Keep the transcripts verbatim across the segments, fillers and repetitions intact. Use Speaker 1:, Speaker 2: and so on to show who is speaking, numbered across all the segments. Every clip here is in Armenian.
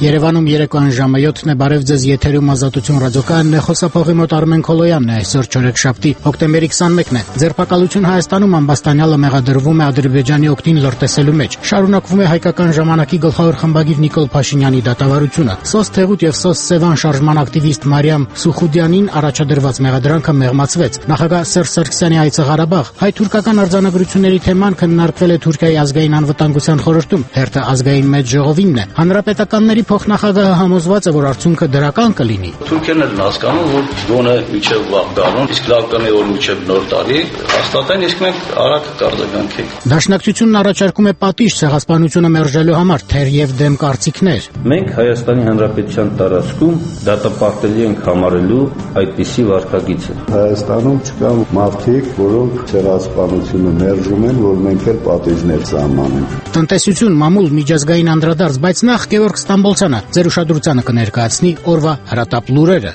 Speaker 1: Երևանում երեկոյան ժամը յոթն է, բարև ձեզ, եթերում Ազատություն ռադիոկայանն է, խոսափողի մոտ Արմեն Քոլոյանն է, այսօր չորեքշաբթի, հոկտեմբերի քսանմեկն է։ Ձերբակալություն Հայաստանում ամբաստանյալը մեղադրվում է Ադրբեջանի օգտին լրտեսելու մեջ։ Շարունակվում է հայկական ժամանակի գլխավոր խմբագիր Նիկոլ Փաշինյանի դատավարությունը։ Սոս Թեղուտ եւ Սոս Սևան շարժման ակտիվիստ Մարիամ Սուխուդյանին առաջադրված մեղադրանքը մեղմացվեց։ Նախագահ Սերժ Սարգսյանի այցը Ղարաբաղ, հայ-թուրքական արձանագրությունների թեման քննարկվել է Թուրքիայի ազգային անվտանգության խորհրդում, հերթը ազգային մեծ ժողովինն է։ Հանրապետականների փոխնախագահը համոզված է, որ արդյունքը դրական կլինի։
Speaker 2: Թուրքերն են հասկանում, որ գոնե միջև վաղ գարուն, իսկ լավ կլինի, որ միջև նոր տարի հաստատեն, իսկ մենք արագ կարձագանքենք։
Speaker 1: Դաշնակցությունն առաջարկում է պատիժ ցեղասպանությունը մերժելու համար, թերև դեմ կարծիքներ։
Speaker 3: Մենք Հայաստանի Հանրապետության տարածքում դատապարտելի ենք համարելու այդպիսի վարքագիծը։
Speaker 4: Հայաստանում չկան մարդիկ, որոնք ցեղասպանությունը մերժում են, որ մենք էլ պատիժներ սահմանենք։
Speaker 1: Տնտեսություն, մամուլ, միջազգային անդրադարձ, բայց նախ Գևորգ Ստամբոլցյանը ձեր ուշադրությանը կներկայացնի օրվա հրատապ լուրերը։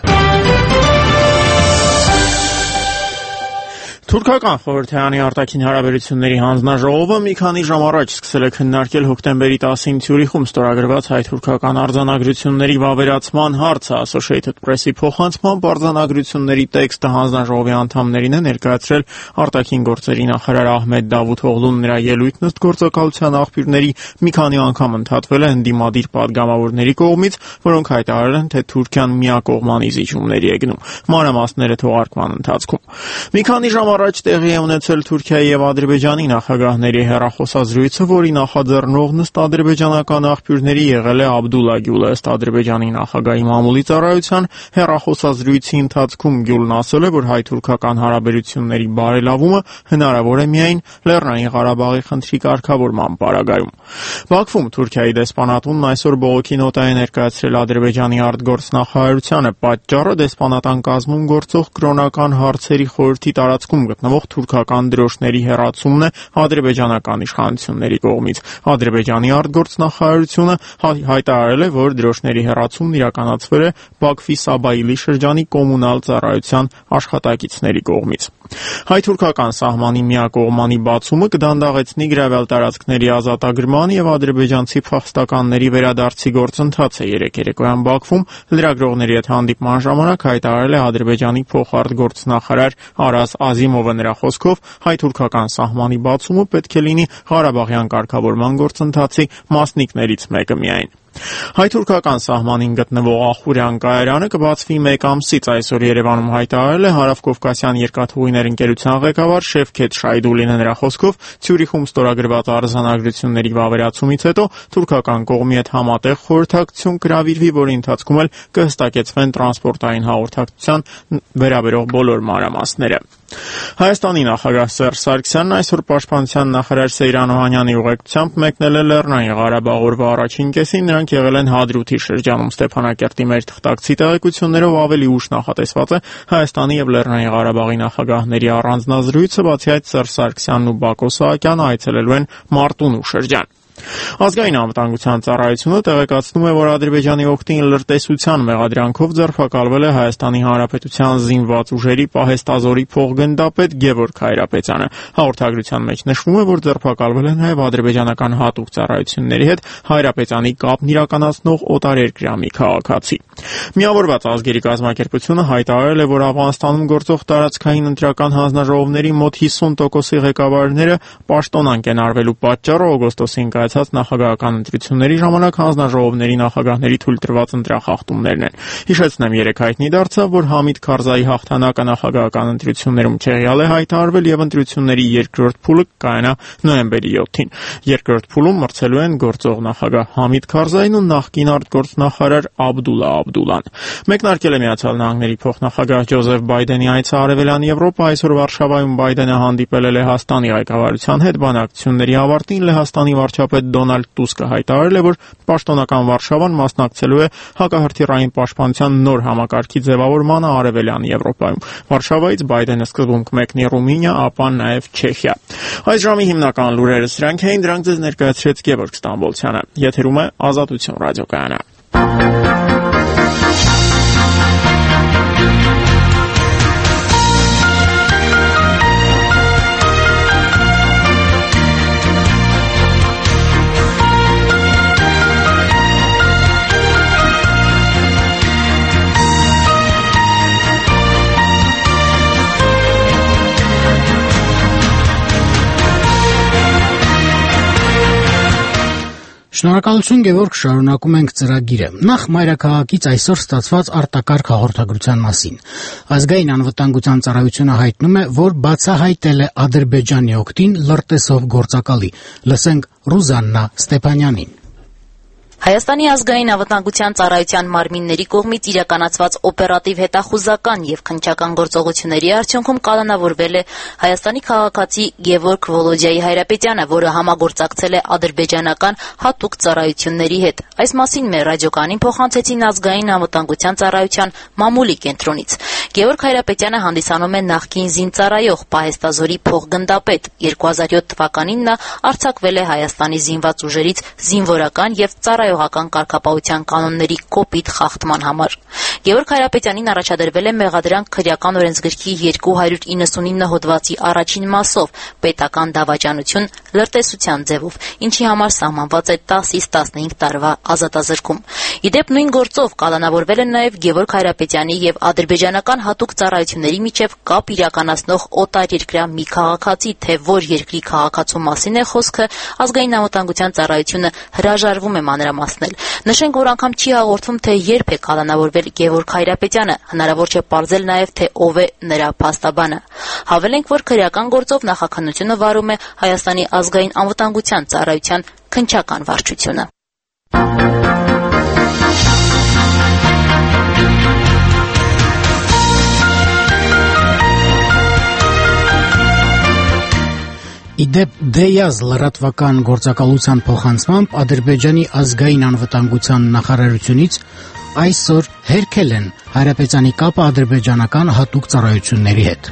Speaker 5: Թուրքական խորհրդարանի արտաքին հարաբերությունների հանձնաժողովը մի քանի ժամ առաջ սկսել է քննարկել հոկտեմբերի տասին Ցյուրիխում ստորագրված հայ-թուրքական արձանագրությունների վավերացման հարցը։ Associated Press-ի փոխանցմամբ արձանագրությունների տեքստը հանձնաժողովի անդամներին է ներկայացրել արտաքին գործերի նախարար Ահմեդ Դավութօղլուն։ Նրա ելույթն ըստ գործակալության աղբյուրների մի քանի անգամ ընդհատվել է ընդդիմադիր падգամավորների կողմից, որոնք հայտարարել են, թե Թուրքիան միակողմանի զիջումների է գնում։ Մանրամասները թողարկման ընթացքում։ Մի քանի ժամ առաջ տեղի է ունեցել Թուրքիայի եւ Ադրբեջանի նախագահների հեռախոսազրույցը, որի նախաձեռնողն ըստ ադրբեջանական աղբյուրների եղել է Աբդուլլա Գյուլը։ Ըստ ադրբեջանի նախագահի մամուլի ծառայության հեռախոսազրույցի ընթացքում Գյուլն ասել է, որ հայ-թուրքական հարաբերությունների բարելավումը հնարավոր է միայն Լեռնային Ղարաբաղի խնդրի կարգավորման պարագայում։ Բաքվում Թուրքիայի դեսպանատունն այսօր բողոքի նոտա է ներկայացրել Ադրբեջանի արտգործնախարարությանը։ Պատճառը դեսպանատան կազմում գործող կրոնական հարցերի խորհրդի տարածքում գտնվող թուրքական դրոշների հեռացումն է ադրբեջանական իշխանությունների կողմից։ Ադրբեջանի արտգործնախարարությունը հայտարարել է, որ դրոշների հեռացումն իրականացվել է Բաքվի Սաբայիլի շրջանի կոմունալ ծառայության աշխատակիցների կողմից։ Հայ-թուրքական սահմանի միակողմանի բացումը կդանդաղեցնի գրավյալ տարածքների ազատագրման եւ ադրբեջանցի փախստականների վերադարձի գործընթացը։ Երեկ երեկոյան Բաքվում լրագրողների հետ հանդիպման ժամանակ հայտարարել է Ադրբեջանի փոխարտգործնախարար Արազ Ազիմովը։ Նրա խոսքով հայ-թուրքական սահմանի բացումը պետք է լինի Ղարաբաղյան կարգավորման գործընթացի մասնիկներից մեկը միայն։ Հայ-թուրքական սահմանին գտնվող Ախուրյան կայարանը կբացվի մեկ ամսից, այսօր Երևանում հայտարարել է Հարավկովկասյան երկաթուղիներ ընկերության ղեկավար Շևքեթ Շայդուլինը։ Նրա խոսքով Ցյուրիխում ստորագրված արձանագրությունների վավերացումից հետո թուրքական կողմի հետ համատեղ խորհրդակցություն կհրավիրվի, որի ընթացքում էլ կհստակեցվեն տրանսպորտային հաղորդակցության վերաբերող բոլոր մանրամասները։ Հայաստանի նախագահ Սերժ Սարգսյանն այսօր պաշտպանության նախարար Սեյրան Օհանյանի ուղեկցությամբ մեկնել է Լեռնային Ղարաբաղ։ Օրվա առաջին կեսին նրանք եղել են Հադրութի շրջանում։ Ստեփանակերտի մեր թղթակցի տեղեկություններով ավելի ուշ նախատեսված է Հայաստանի եւ Լեռնային Ղարաբաղի նախագահների առանձնազրույցը, բացի այդ Սերժ Սարգսյանն ու Բակո Սահակյանը այցելելու են Մարտունու շրջան։ Ազգային անվտանգության ծառայությունը տեղեկացնում է, որ Ադրբեջանի օգտին լրտեսության մեղադրանքով ձերբակալվել է Հայաստանի Հանրապետության զինված ուժերի պահեստազորի փոխգնդապետ Գևորգ Հայրապետյանը։ Հաղորդագրության մեջ նշվում է, որ ձերբակալվել է նաև ադրբեջանական հատուկ ծառայությունների հետ Հայրապետյանի կապն իրականացնող օտարերկրյա մի քաղաքացի։ Միավորված ազգերի կազմակերպությունը հայտարարել է, որ Աֆղանստանում գործող տարածքային ընտրական հանձնաժողովների մոտ հիսուն տոկոսի ղեկավարները պաշտոնանկ են արվելու պատճառը օգոստոսին կայացած նախագահական ընտրությունների ժամանակ հանձնաժողովների նախագահների թույլ տրված ընտրախախտումներն են։ Հիշեցնեմ, երեկ հայտնի դարձավ, որ Համիդ Քարզայի հաղթանակը նախագահական ընտրություններում չեղյալ է հայտարարվել եւ ընտրությունների երկրորդ փուլը կայանա նոյեմբերի յոթին։ Երկրորդ փուլում մրցելու են գործող նախագահ Համիդ Քարզային ու նախկին արտգործնախարար Աբդուլլա Աբդուլան։ Մեկնարկել է Միացյալ Նահանգների փոխնախագահ Ջոզեֆ Բայդենի այցը Արևելյան Եվրոպա։ Այսօր Վարշավայում Բայդենը հանդիպել է Լեհաստանի ղեկավարության հետ։ Բանակցությունների ավարտին Լեհաստանի վարչապետ Դոնալդ Տուսկը հայտարարել է, որ պաշտոնական Վարշավան մասնակցելու է հակահրթիռային պաշտպանության նոր համակարգի ձևավորմանը Արևելյան Եվրոպայում։ Վարշավայից Բայդենը սկզբում կմեկնի Ռումինիա, ապա նաև Չեխիա։ Այս ժամի հիմնական լուրերը սրանք էին, դրանք ձեզ ներկայացրեց Գևորգ Ստամբոլցյանը։ Եթերում է Ազատություն ռադիոկայանը։
Speaker 1: Շնորհակալություն Գևորգ, շարունակում ենք ծրագիրը։ Նախ մայրաքաղաքից այսօր ստացված արտակարգ հաղորդագրության մասին։ Ազգային անվտանգության ծառայությունը հայտնում է, որ բացահայտել է Ադրբեջանի օգտին լրտեսող գործակալի։ Լսենք Ռուզաննա Ստեփանյանին։
Speaker 6: Հայաստանի ազգային անվտանգության ծառայության մարմինների կողմից իրականացված օպերատիվ հետախուզական եւ քննչական գործողությունների արդյունքում կալանավորվել է Հայաստանի քաղաքացի Գևորգ Վոլոդիայի Հայրապետյանը, որը համագործակցել է ադրբեջանական հատուկ ծառայությունների հետ։ Այս մասին մեր ռադիոկանին փոխանցեցին ազգային անվտանգության ծառայության մամուլի կենտրոնից։ Գևորգ Հայրապետյանը հանդիսանում է նախկին զինծառայող, Պահեստազորի փոխգնդապետ։ երկու հազար յոթ թվականին նա արձակվել է Հայաստանի զինված ուժերից զինվորական եւ ծառայողական կարգապահության կանոնների կոպիտ խախտման համար։ Գևորգ Հայրապետյանին առաջադրվել է մեղադրանք քրեական օրենսգրքի երկու հարյուր իննսունինը հոդվածի առաջին մասով պետական դավաճանություն լրտեսության ձևով, ինչի համար սահմանված է տասից տասնհինգ տարվա ազատազրկում։ Իդեպ նույն գործով կալանավորվել են նաև Գևորգ Հայրապետյանի եւ ադրբեջանական հատուկ ծառայությունների միջև կապ իրականացնող օտարերկրյա մի քաղաքացի, թե որ երկրի քաղաքացու մասին է խոսքը, ազգային անվտանգության ծառայությունը հրաժարվում է մանրամասնել։ Նշենք, որ անգամ չի հաղորդվում, թե երբ է կալանավորվել Գևորգ Հայրապետյանը, հնարավոր չէ պարզել նաև, թե ով է նրա փաստաբանը։ Հավելենք, որ քրեական գործով նախաքննությունը վարում է Հայաստանի ազգային անվտանգության ծառայության քննչական վարչությունը։
Speaker 1: Իդեպ Դեյազ լրատվական գործակալության փոխանցմամբ Ադրբեջանի ազգային անվտանգության նախարարությունից այսօր հերքել են Հայրապետյանի կապը ադրբեջանական հատուկ ծառայությունների հետ։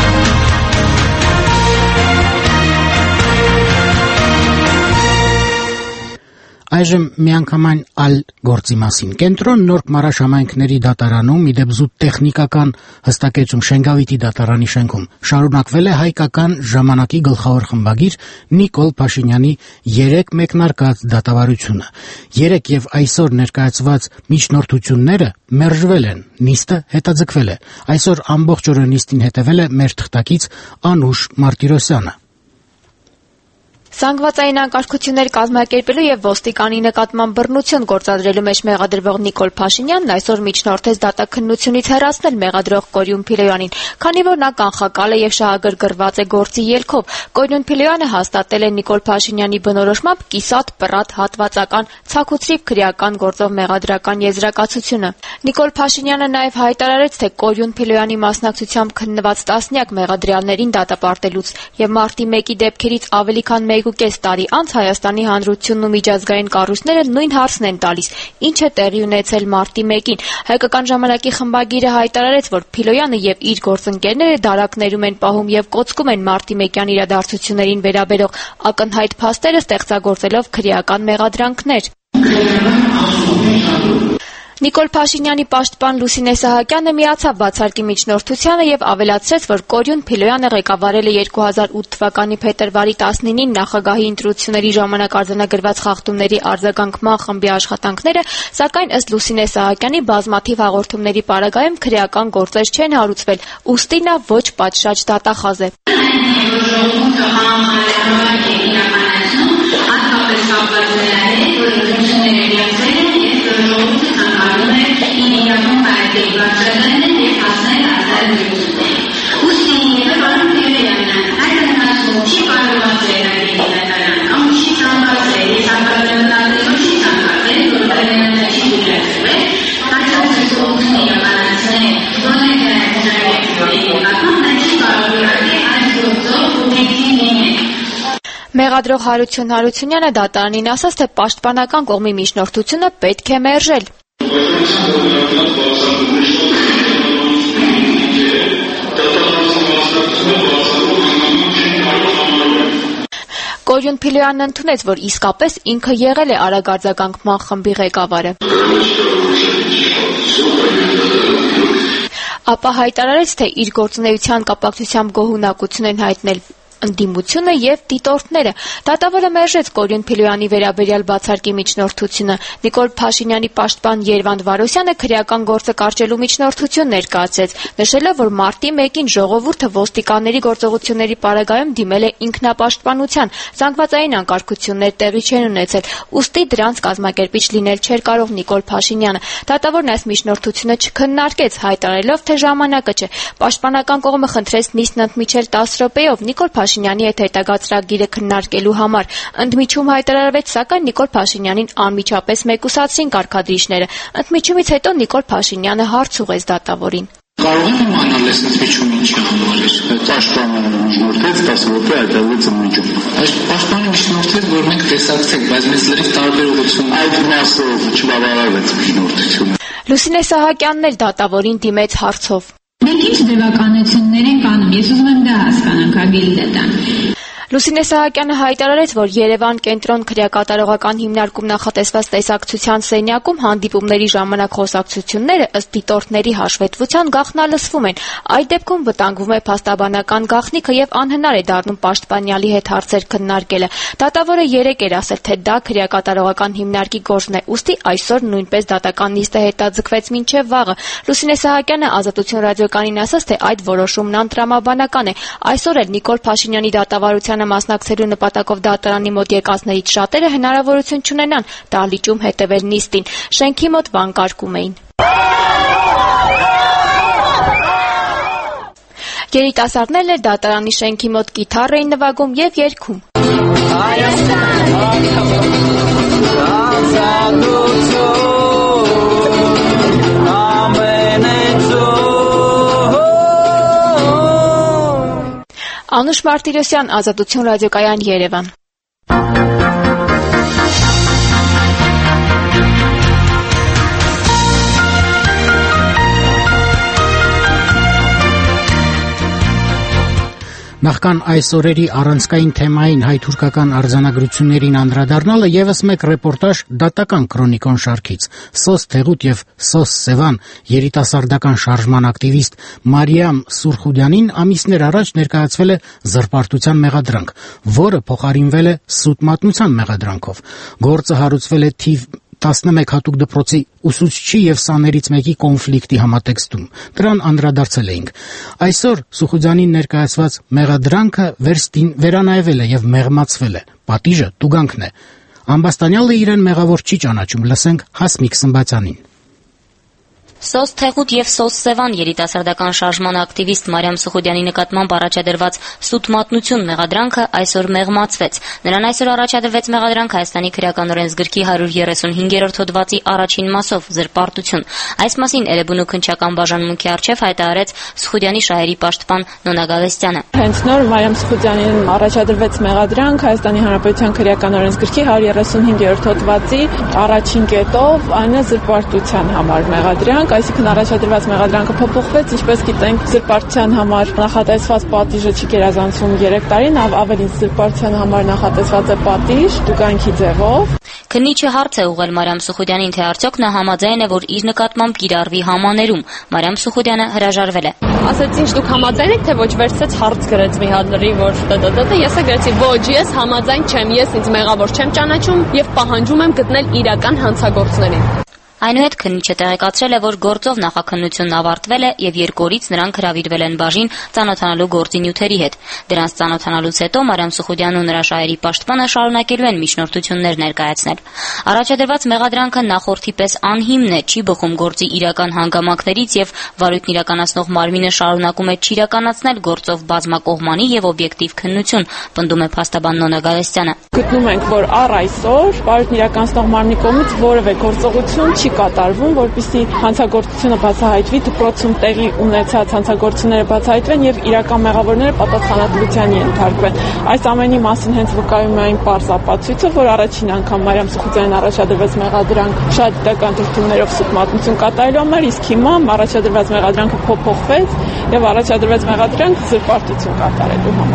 Speaker 1: Այժմ միանգամայն այլ գործի մասին։ Կենտրոն Նորք Մարաշ համայնքների դատարանում իդեպ զուտ տեխնիկական հստակեցում Շենգավիթի դատարանի շենքում շարունակվել է հայկական ժամանակի գլխավոր խմբագիր Նիկոլ Փաշինյանի երեք մեկնարկած դատավարությունը։ Երեք եւ այսօր ներկայացված միջնորդությունները մերժվել են, նիստը հետաձգվել է։ Այսօր ամբողջ օրը նիստին հետևել է մեր թղթակից Անուշ Մարտիրոսյանը։
Speaker 7: Զանգվածային անկարգություններ կազմակերպելու եւ ոստիկանի նկատմամբ բռնություն գործադրելու մեջ մեղադրվող Նիկոլ Փաշինյանն այսօր միջնորդեց դատաքննությունից հեռացնել մեղադրող Կորյուն Փիլոյանին, քանի որ նա կանխակալ է եւ շահագրգռված է գործի ելքով։ Կորյուն Փիլոյանը հաստատել է Նիկոլ Փաշինյանի բնորոշմամբ կիսատ պռատ հատվածական ցաքուցրիվ քրեական գործով մեղադրական եզրակացությունը։ Նիկոլ Փաշինյանը նաեւ հայտարարեց, թե Կորյուն Փիլոյանի մասնակցությամբ քննված տասնյակ մեղադրյալներին դատապարտելուց եւ մարտի մեկի դեպքերից ավելի քան մեկ ու կես տարի անց Հայաստանի Հանրությունն ու միջազգային կառույցները նույն հարցն են տալիս. ինչ է տեղի ունեցել մարտի մեկին։ Հայկական ժամանակի խմբագիրը հայտարարեց, որ Փիլոյանը եւ իր գործընկերները դարակներում են պահում եւ կոծկում են մարտի մեկյան իրադարձություններին վերաբերող ակնհայտ փաստերը, ստեղծագործելով քրեական մեղադրանքներ։ Նիկոլ Փաշինյանի պաշտպան Լուսինե Սահակյանը միացավ բացարկի միջնորդությանը եւ ավելացրեց, որ Կորյուն Փիլոյանը ղեկավարել է երկու հազար ութ թվականի փետրվարի տասնինին նախագահի ընտրությունների ժամանակ արձանագրված խախտումների արձագանքման խմբի աշխատանքները, սակայն ըստ Լուսինե Սահակյանի բազմաթիվ հաղորդումների պարագայում քրեական գործեր չեն հարուցվել, ուստի նա ոչ պատշաճ դատախազ է։ Մեղադրող Հարություն Հարությունյանը դատարանին ասաց, թե պաշտպանական կողմի միջնորդությունը պետք է մերժել։ Կորյուն Փիլոյանն ընդունեց, որ իսկապես ինքը եղել է արագ արձագանքման խմբի ղեկավարը։ Ապա հայտարարեց, թե իր գործունեության կապակցությամբ գոհունակություն են հայտնել ընդդիմությունը եւ դիտորդները։ Դատավորը մերժեց Կորյուն Փիլոյանի վերաբերյալ բացարկի միջնորդությունը։ Նիկոլ Փաշինյանի պաշտպան Երվանդ Վարոսյանը քրեական գործը կարճելու միջնորդություն ներկայացրեց, նշելով, որ մարտի մեկին ժողովուրդը ոստիկանների գործողությունների պարագայում դիմել է ինքնապաշտպանության, զանգվածային անկարգություններ տեղի չեն ունեցել, ուստի դրանց կազմակերպիչ լինել չէր կարող Նիկոլ Փաշինյանը։ Դատավորն այս միջնորդությունը չքննարկեց, հայտարարելով, թե ժամանակը չէ։ Պաշտպանական կողմը խնդրեց նիստն ընդմիջել տասը րոպեով Նիկոլ Փաշինյանի հետ հետագա ծրագիրը քննարկելու համար։ Ընդմիջում հայտարարվեց, սակայն Նիկոլ Փաշինյանին անմիջապես մեկուսացրին կարգադրիչները։ Ընդմիջումից հետո Նիկոլ Փաշինյանը հարց ուղղեց դատավորին։
Speaker 8: Կարող եմ իմանալ այս ընդմիջումը ինչի համար էր։ Պաշտպանը միջնորդեց տասը րոպե այդտեղից ընդմիջում։ Այս պաշտպանը միջնորդեց, որ մենք տեսակցենք, բայց մեզ լրիվ տարբեր ուղղություն այդ մասով չբավարարվեց միջնորդությունը։
Speaker 7: Լուսինե Սահակյանն էլ դատավորին դիմեց հարցով։
Speaker 9: Մենք ինչ ձևականություններ ենք անում, ես ուզում եմ դա հասկանանք, ագիլդետան։
Speaker 7: Լուսինե Սահակյանը հայտարարեց, որ Երևան կենտրոն քրեակատարողական հիմնարկում նախատեսված տեսակցության սենյակում հանդիպումների ժամանակ խոսակցությունները ըստ դիտորդների հաշվետվության գաղտնալսվում են։ Այդ դեպքում վտանգվում է փաստաբանական գաղտնիքը եւ անհնար է դառնում պաշտպանյալի հետ հարցեր քննարկելը։ Դատավորը երեկ էր ասել, թե դա քրեակատարողական հիմնարկի գործն է, ուստի այսօր նույնպես դատական նիստը հետաձգվեց մինչև վաղը։ Լուսինե Սահակյանը Ազատություն ռադիոկայանին ասաց, թե այդ որոշումն անտրամաբանական է։ Այսօր էլ Նիկոլ Փաշինյանի դատավարության մասնակցելու նպատակով դատարանի մոտ եկածներից շատերը հնարավորություն չունենան դահլիճում հետևել նիստին։ Շենքի մոտ վանկարկում էին։ Երիտասարդներն էլ դատարանի շենքի մոտ կիթառ էին նվագում եւ երգում։ Անուշ Մարտիրոսյան, Ազատություն ռադիոկայան, Երևան։
Speaker 1: Նախքան այս օրերի առանցքային թեմային հայ-թուրքական արձանագրություններին անդրադառնալը եւս մեկ ռեպորտաժ դատական քրոնիկոն շարքից։ Սոս Թեղուտ եւ Սոս Սևան երիտասարդական շարժման ակտիվիստ Մարիամ Սուրխուդյանին ամիսներ առաջ ներկայացվել է զրպարտության մեղադրանք, որը փոխարինվել է սուտ մատնության մեղադրանքով։ Գործը հարուցվել է թիվ տասնմեկ հատուկ դպրոցի ուսուցչի եւ սաներից մեկի կոնֆլիկտի համատեքստում։ Դրան անդրադարձել էինք։ Այսօր Սուխուդյանին ներկայացված մեղադրանքը վերանայվել է եւ մեղմացվել է։ Պատիժը տուգանքն է։ Ամբաստանյալը իրեն մեղավոր չի ճանաչում, լսենք Հասմիկ Սմբատյանին։
Speaker 6: Սոս Թեղուտ եւ Սոս Սևան երիտասարդական շարժման ակտիվիստ Մարիամ Սուխուդյանի նկատմամբ առաջադրված սուտ մատնություն մեղադրանքը այսօր մեղմացվեց։ Նրան այսօր առաջադրվեց մեղադրանք Հայաստանի քրեական օրենսգրքի հարյուր երեսունհինգերորդ հոդվածի առաջին մասով զրպարտություն։ Այս մասին Էրեբունու քննչական բաժանմունքի առջև հայտարարեց Սուխուդյանի շահերի պաշտպան Նոնա Գալստյանը։
Speaker 10: Հենց նոր Մարիամ Սուխուդյանին առաջադրվեց մեղադրանք Հայաստանի Հանրապետության քրեական օրենսգրքի հարյուր երեսունհինգերորդ հոդվածի առաջին կետով, այն է զրպարտության համար մեղադրանք։ Այսինքն առաջադրված մեղադրանքը փոփոխվեց, ինչպես գիտենք, զրպարտության համար նախատեսված պատիժը չի գերազանցում երեք տարին, ավելին զրպարտության համար նախատեսված է պատիժ տուգանքի ձևով։
Speaker 6: Քննիչը հարց է ուղղել Մարիամ Սուխուդյանին, թե արդյոք նա համաձայն է, որ իր նկատմամբ կիրառվի համաներում։ Մարիամ Սուխուդյանը հրաժարվել է։
Speaker 11: Ասաց, ինչ դուք համաձայն եք, թե ոչ, վերցրեց հարց գրեց մի հատ լրի, որ տտտտ, ես է գրեցի, ոչ, ես համաձայն չեմ, ես ինձ մեղավոր չեմ ճանաչում եւ պահանջում եմ գտնել իրական հանցագործներին։
Speaker 6: Այնուհետ քննիչը տեղեկացրել է, որ գործով նախաքննությունն ավարտվել է եւ երկու օրից նրանք հրավիրվել են բաժին ծանոթանալու գործի նյութերի հետ։ Դրանց ծանոթանալուց հետո Մարիամ Սուխուդյանն ու նրա շահերի պաշտպանը շարունակելու են միջնորդություններ ներկայացնել։ Առաջադրված մեղադրանքը նախորդի պես անհիմն է, չի բխում գործի իրական հանգամանքներից եւ վարույթն իրականացնող մարմինը շարունակում է չիրականացնել գործով բազմակողմանի եւ օբյեկտիվ քննություն, պնդում է փաստաբան Նոնա Գալստյանը։
Speaker 10: Գտնում ենք, որ առ այսօր վարույթն իրականացնող մարմնի կողմից որևէ գործողություն չի կատարվում, որպեսզի հանցագործությունը բացահայտվի, դպրոցում տեղի ունեցած հանցագործությունները բացահայտվեն եւ իրական մեղավորները պատասխանատվության ենթարկվեն։ Այս ամենի մասին հենց վկայում է այն պարզ ապացույցը, որ առաջին անգամ Մարիամ Սուխուդյանին առաջադրվեց մեղադրանք շատ դիտական դրդումներով սուտ մատնություն կատարելու համար, իսկ հիմա առաջադրված մեղադրանքը փոփոխվեց եւ առաջադրվեց մեղադրանք զրպարտություն կատարելու համար։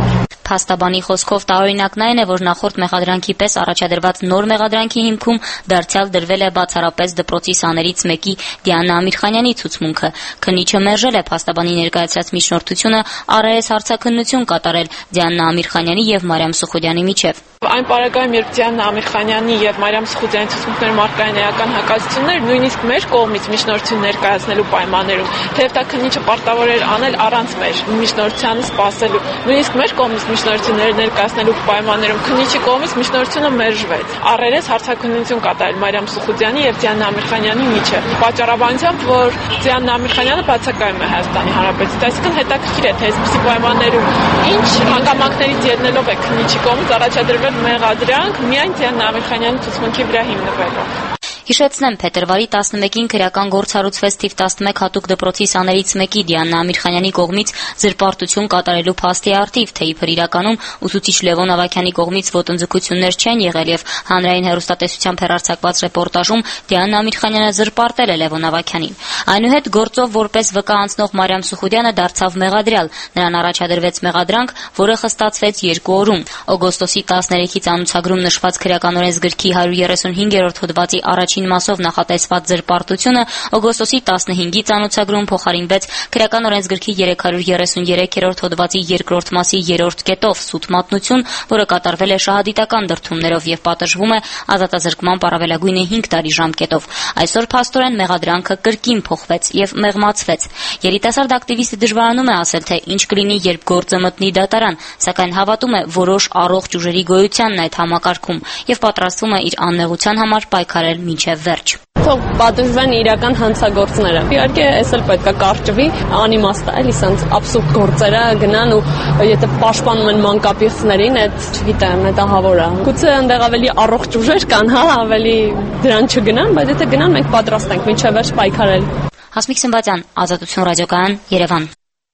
Speaker 6: Փաստաբանի խոսքով տարօրինակն այն է, որ նախորդ մեղադրանքի պես առաջադրված նոր մեղադրանքի հիմքում դարձյալ դրվել է բացառապես դպրոցի սաներից մեկի Դիանա Ամիրխանյանի ցուցմունքը։ Քննիչը մերժել է փաստաբանի ներկայացրած միջնորդությունը առերես հարցաքննություն կատարել Դիանա Ամիրխանյանի եւ Մարիամ Սուխոդյանի միջև։
Speaker 10: Այն պարագայում, երբ Դիանա Ամիրխանյանի եւ Մարիամ Սուխոդյանի ցուցմունքներում առկային էական հակազդեցություններ, նույնիսկ մեր կողմից միջնորդություն ներկայացնելու պայմաններում, թեև դա քննիչը պարտավոր էր անել առանց մեր միջնորդությանը սպասելու, նույնիսկ մեր կողմից միջնորդություններ ներկայացնելու պայմաններում քննիչի կողմից միջնորդությունը մերժվեց։ Առերես հարցաքննություն կատարել Մարիամ Սուխոդյանի եւ Դիանա Ամիրխանյանի միջև։ Պատճառաբանությամբ, որ Դիանա Ամիրխանյանը բացակայում է Հայաստանի Հանրապետությունից, այսինքն հետաքրքիր է, թե այսպիսի պայմաններում ինչ հանգամանքներից ելնելով է քննիչի կողմից առաջադրվել մեղադրանք միայն Դիանա Ամիրխանյանի ցուցմունքի վրա հիմնվելով։
Speaker 6: Հիշեցնեմ, փետրվարի տասնմեկին քրեական գործ հարուցվեց թիվ տասնմեկ հատուկ դպրոցի սաներից մեկի Դիանա Ամիրխանյանի կողմից զրպարտություն կատարելու փաստի առթիվ, թե իբր իրականում ուսուցիչ Լևոն Ավագյանի կողմից ոտնձգություններ չեն եղել եւ հանրային հեռուստատեսությամբ հեռարձակված ռեպորտաժում Դիանա Ամիրխանյանը զրպարտել է Լևոն Ավագյանին։ Այնուհետ գործով որպես վկա անցնող Մարիամ Սուխոդյանը դարձավ մեղադրյալ։ Նրան առաջադրվեց մեղադրանք, որը խստացվեց երկու օրում։ Օգոստոսի տասներեքից անուցագրում նշված քրեական օրենսգրքի հարյուր երեսունհինգերորդ հոդվածի առաջին մասով նախատեսված զրպարտությունը օգոստոսի տասնհինգից անուցագրում փոխարինվեց քրեական օրենսգրքի երեք հարյուր երեսուներորդ հոդվածի երկրորդ մասի երրորդ կետով սուտ մատնություն, որը կատարվել է շահադիտական դրդումներով եւ պատժվում է ազատազրկման պարավելագույնը հինգ տարի ժամկետով։ Այսօր փաստորեն մեղադրանքը կրկին փոխվեց եւ մեղմացվեց։ Երիտասարդ ակտիվիստը դժվարանում է ասել, թե ինչ կլինի, երբ գործը մտնի դատարան, սակայն հավատում է որոշ առողջ ուժերի գոյությանն այդ համակարգում եւ պատրաստվում է իր անմեղության համար պայքարել մինչև վերջ։
Speaker 11: Թող պատժվեն իրական հանցագործները։ Իհարկե, այս էլ պետք է կարճվի, անիմաստ է, էլի սենց աբսուրդ գործերը գնան ու եթե պաշտպանում են մանկապիղծներին, այդ չգիտեմ, այդ ահավոր է։ Գուցե այնտեղ ավելի առողջ ուժեր կան, հա, ավելի դրան չգնան, բայց եթե գնան, մենք պատրաստ ենք մինչև վերջ պայքարել։
Speaker 6: Հասմիկ Սմբատյան, Ազատություն ռադիոկայան, Երևան։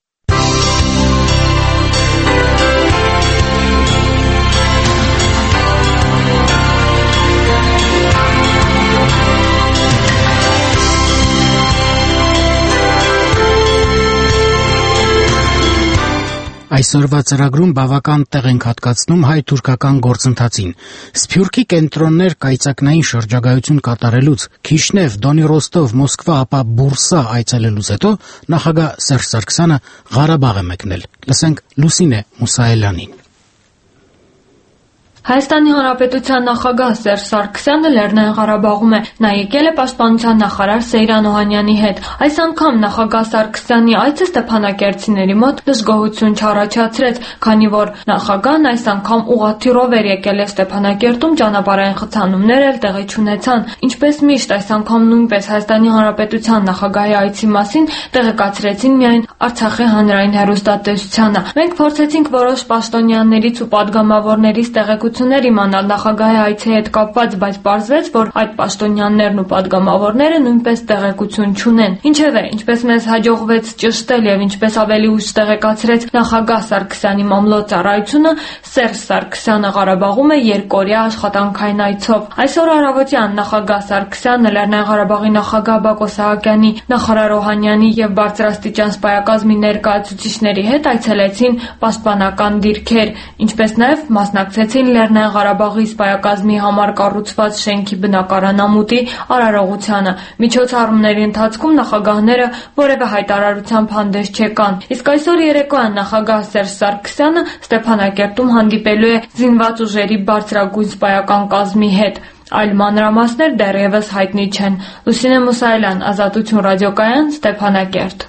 Speaker 1: Այսօրվա ծրագրում բավական տեղ ենք հատկացնում հայ-թուրքական գործընթացին։ Սփյուռքի կենտրոններ կայծակնային շրջագայություն կատարելուց, Քիշնև, Դոնի Ռոստով, Մոսկվա, ապա Բուրսա այցելելուց հետո նախագահ Սերժ Սարգսյանը Ղարաբաղ է մեկնել։ Լսենք Լուսինե Մուսայելյանին։
Speaker 7: Հայաստանի Հանրապետության նախագահ Սերժ Սարգսյանը Լեռնային Ղարաբաղում է, նա եկել է պաշտպանության նախարար Սեյրան Օհանյանի հետ։ Այս անգամ նախագահ Սարգսյանի այցը ստեփանակերտցիների մոտ դժգոհություն չառաջացրեց, քանի որ նախագահն այս անգամ ուղղաթիռով էր եկել է Ստեփանակերտում, ճանապարհային խցանումներ էլ տեղի չունեցան։ Ինչպես միշտ, այս անգամ նույնպես Հայաստանի Հանրապետության նախագահի այցի մասին տեղեկացրեցին միայն Արցախի հանրային հեռուստատեսությանը։ Մենք փորձեցինք որոշ պաշտոնյաներից ու падգամավորներից տեղեկություններ իմանալ նախագահի այցի հետ կապված, բայց պարզվեց, որ այդ պաշտոնյաներն ու падգամավորները նույնպես տեղեկություն չունեն։ Ինչևէ, ինչպես մեզ հաջողվեց ճշտել եւ ինչպես ավելի ուշ տեղեկացրեց նախագահ Սարգսյանի մամլոյ ծառայությունը, Սերժ Սարգսյանը Ղարաբաղում է երկօրյա աշխատանքային այցով։ Այսօր առավոտյան նախագահ Սարգսյանը Լեռնային Ղարաբաղի նախագահ Բակո Սահակյանի, նախարար Օհանյանի եւ բարձրաստիճան սպայակազմի ներկայացուցիչների հետ այցելեցին պաշտպանական դիրքեր, ինչպես նաեւ մասնակցեցին Լեռնային Ղարաբաղի սպայակազմի համար կառուցված շենքի բնակարանամուտի արարողությանը։ Միջոցառումների ընթացքում նախագահները որևէ հայտարարությամբ հանդես չեկան։ Իսկ այսօր երեկոյան նախագահ Սերժ Սարգսյանը Ստեփանակերտում հանդիպելու է զինված ուժերի բարձրագույն սպայական կազմի հետ։ Այլ մանրամասներ դեռևս հայտնի չեն։ Լուսինե Մուսայելյան, Ազատություն ռադիոկայան, Ստեփանակերտ։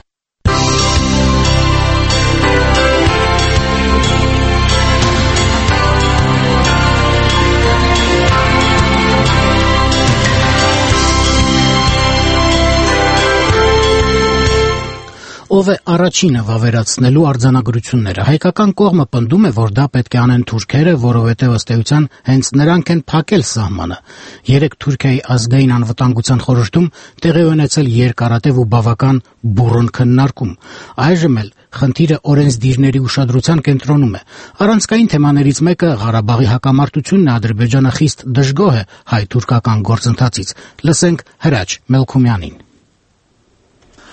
Speaker 1: Ով է առաջինը վավերացնելու արձանագրությունները։ Հայկական կողմը պնդում է, որ դա պետք է անեն թուրքերը, որովհետև ըստ էության հենց նրանք են փակել սահմանը։ Երեք Թուրքիայի ազգային անվտանգության խորհրդում տեղի ունեցել երկարատև ու բավական բուռն քննարկում։ Այժմ էլ խնդիրը օրենսդիրների ուշադրության կենտրոնում է։ Առանցքային թեմաներից մեկը Ղարաբաղի հակամարտությունն է, Ադրբեջանը խիստ դժգոհ է հայ-թուրքական գործընթացից։ Լսենք Հրաչ Մելքումյանին։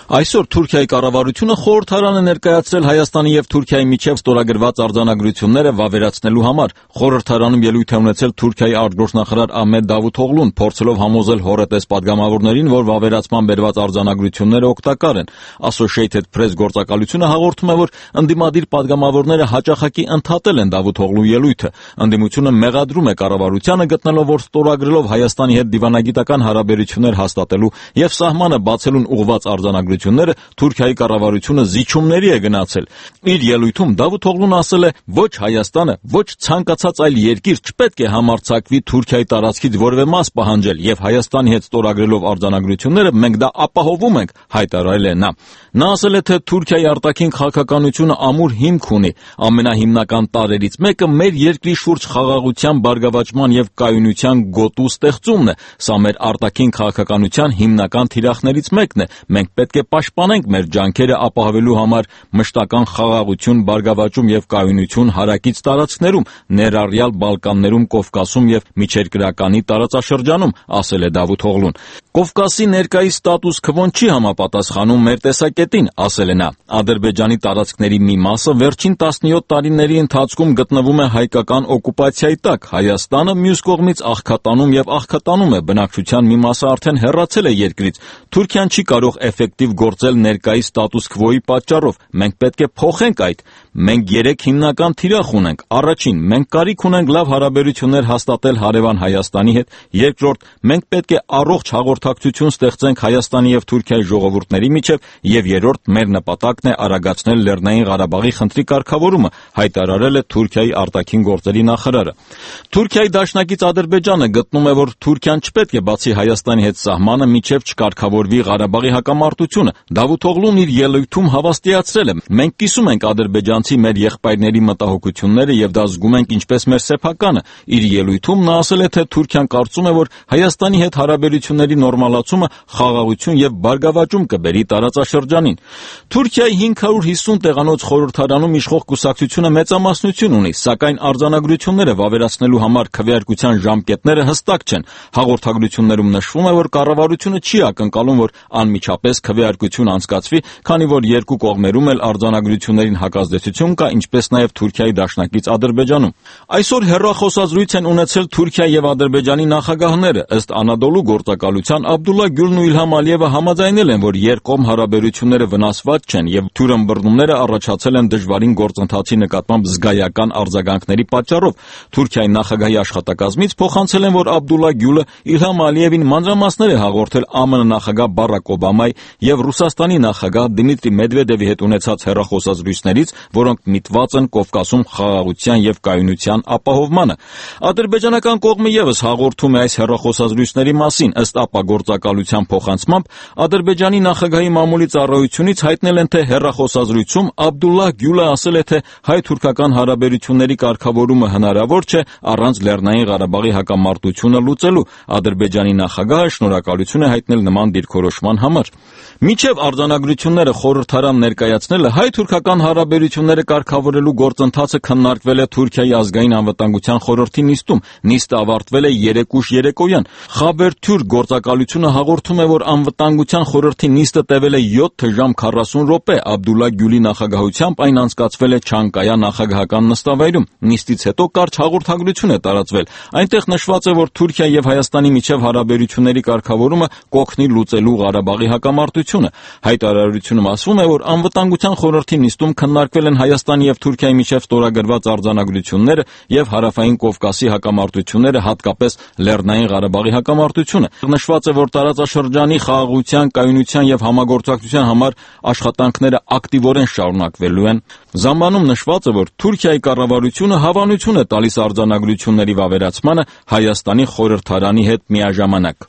Speaker 12: Այսօր Թուրքիայի կառավարությունը խորհրդարան է ներկայացրել Հայաստանի եւ Թուրքիայի միջև ստորագրված արձանագրությունները վավերացնելու համար։ Խորհրդարանում ելույթ է ունեցել Թուրքիայի արտգործնախարար Ահմեդ Դավութօղլուն, փորձելով համոզել հոռետես պատգամավորներին, որ վավերացման բերված արձանագրությունները օգտակար են։ Associated Press գործակալությունը հաղորդում է, որ ընդդիմադիր պատգամավորները հաճախակի ընդհատել են Դավութօղլու ելույթը։ Ընդդիմությունը մեղադրում է կառավարությանը, գտնելով, որ ստորագրելով Հայաստանի հետ դիվանագիտական հարաբերություններ հաստատելու եւ սահմանը բացելուն ուղղված արձանագրությունները Թուրքիայի կառավարությունը զիջումների է գնացել։ Իր ելույթում Դավութօղլուն ասել է. ոչ Հայաստանը, ոչ ցանկացած այլ երկիր չպետք է համարձակվի Թուրքիայի տարածքից որևէ մաս պահանջել եւ Հայաստանի հետ ստորագրելով արձանագրությունները մենք դա ապահովում ենք, հայտարարել է նա։ Նա ասել է, թե Թուրքիայի արտաքին քաղաքականությունը ամուր հիմք ունի։ Ամենահիմնական տարրերից մեկը մեր երկրի շուրջ խաղաղության, բարգավաճման եւ կայունության գոտու ստեղծումն է։ Սա մեր արտաքին քաղաքականության հիմնական թիրախներից մեկն է։ Մենք պետք է պաշտպանենք մեր ջանքերը ապահովելու համար մշտական խաղաղություն, բարգավաճում եւ կայունություն հարակից տարածքներում, ներառյալ Բալկաններում, Կովկասում եւ Միջերկրականի տարածաշրջանում, ասել է Դավութօղլուն։ Կովկասի ներկայիս ստատուս քվոն չի համապատասխանում մեր տեսակետին, ասել է նա։ Ադրբեջանի տարածքների մի մասը վերջին տասնյոթ տարիների ընթացքում գտնվում է հայկական օկուպացիայի տակ։ Հայաստանը մյուս կողմից աղքատանում եւ աղքատանում է, բնակչության մի մասը արդեն հեռացել է երկրից։ Թուրքիան չի կարող էֆեկտիվ գործել ներկայիս ստատուս քվոյի պատճառով։ Մենք պետք է փոխենք այդ։ Մենք երեք հիմնական թիրախ ունենք։ Առաջին, մենք կարիք ունենք լավ հարաբերություններ հաստատել հարևան Հայաստանի հետ։ Երկրորդ, մենք պետք է առողջ հաղորդակցություն ստեղծենք Հայաստանի եւ Թուրքիայի ժողովուրդների միջև, եւ երրորդ, մեր նպատակն է արագացնել Լեռնային Ղարաբաղի խնդրի կարգավորումը, հայտարարել է Թուրքիայի արտաքին գործերի նախարարը։ Թուրքիայի դաշնակից Ադրբեջանը գտնում է, որ Թուրքիան չպետք է բացի Հայաստանի հետ սահմանը, միջև չկարգավորվի Ղարաբաղի հակամարտությունը։ Դավութօղլուն իր ելույթում հավաստիացրել է. մենք կիսում ենք ադրբեջանցի մեր եղբայրների մտահոգությունները եւ դա զգում ենք ինչպես մեր սեփականը։ Իր ելույթում նա ասել է, թե Թուրքիան կարծում է, որ Հայաստանի հետ հարաբերությունների նորմալացումը խաղաղություն եւ բարգավաճում կբերի տարածաշրջանին։ Թուրքիայի հինգ հարյուր հիսուն տեղանոց խորհրդարանում իշխող կուսակցությունը մեծամասնություն ունի, սակայն արձանագրությունները վավերացնելու համար քվեարկության ժամկետները հստակ չեն։ Հաղորդագրություններում նշվում է, որ կառավարությունը չի ակնկալում, որ անմիջապես քվեարկություն անցկացվի, քանի որ երկու կողմերում էլ արձանագրություններին հակազդեցություն կա, ինչպես նաև Թուրքիայի դաշնակից Ադրբեջանում։ Այսօր հեռախոսազրույց են ունեցել Թուրքիա եւ Ադրբեջանի նախագահները։ Ըստ Անադոլու գործակալության Աբդուլլա Գյուլն ու Իլհամ Ալիևը համաձայնել են, որ երկկողմ հարաբերությունները վնասված չեն եւ թյուրըմբռնումները առաջացել են դժվարին գործընթացի նկատմամբ զգայական արձագանքների պատճառով։ Թուրքիայի նախագահի աշխատակազմից փոխանցել են, որ Աբդուլլա Գյուլը Իլհամ Ալիևին մանրամասներ է հաղորդել ԱՄՆ նախագահ Բարակ Օբամայի եւ Ռուսաստանի նախագահ Դիմիտրի Մեդվեդևի հետ ունեցած հեռախոսազրույցներից, որոնք միտված են Կովկասում խաղաղության եւ կայունության ապահովմանը։ Ադրբեջանական կողմը եւս հաղորդում է այս հեռախոսազրույցների մասին։ Ըստ ԱՊԱ գործակալության փոխանցմամբ Ադրբեջանի նախագահի մամուլի ծառայությունից հայտնել են, թե հեռախոսազրույցում Աբդուլլա Գյուլը ասել է, թե հայ-թուրքական հարաբերությունների կարգավորումը հնարավոր չէ առանց Լեռնային Ղարաբաղի հակամարտությունը լուծելու։ Ադրբեջանի նախագահը շնորհակալություն է հայտնել նման դիրքորոշման համար։ Մինչև արձանագրությունները խորհրդարան ներկայացնելը հայ-թուրքական հարաբերությունները կարգավորելու գործընթացը քննարկվել է Թուրքիայի ազգային անվտանգության խորհրդի նիստում։ Նիստը ավարտվել է երեկ ուշ երեկոյան։ Խաբերթյուր գործակալությունը հաղորդում է, որ անվտանգության խորհրդի նիստը տևել է յոթ ժամ քառասուն րոպե։ Աբդուլլա Գյուլի նախագահությամբ այն անցկացվել է Չանկայա նախագահական նստավայրում։ Նիստից հետո կարճ հաղորդագրություն է տարածվել։ Այնտեղ նշված է, որ Թուրքիա եւ Հայաստանի միջև հարաբերությունների կարգավորումը կօգնի լուծելու Ղարաբաղի հակամարտությունը։ Հայտարարությունում ասվում է, որ անվտանգության խորհրդի նիստում քննարկվել են Հայաստանի եւ Թուրքիայի միջև ստորագրված արձանագրությունները եւ Հարավային Կովկասի հակամարտությունները, հատկապես Լեռնային Ղարաբաղի հակամարտությունը։ Նշված է, որ տարածաշրջանի խաղաղության, կայունության եւ համագործակցության համար աշխատանքները ակտիվորեն շարունակվելու են։ Զամանում նշված է, որ Թուրքիայի կառավարությունը հավանություն է տալիս արձանագրությունների վավերացմանը Հայաստանի խորհրդարանի հետ միաժամանակ։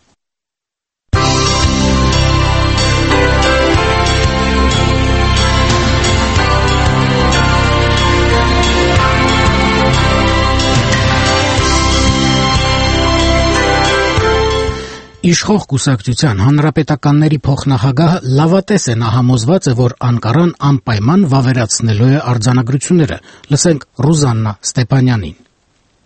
Speaker 1: Իշխող կուսակցության հանրապետականների փոխնախագահ լավատես է, նա համոզված է, որ Անկարան անպայման վավերացնելու է արձանագրությունները։ Լսենք Ռուզաննա Ստեփանյանին։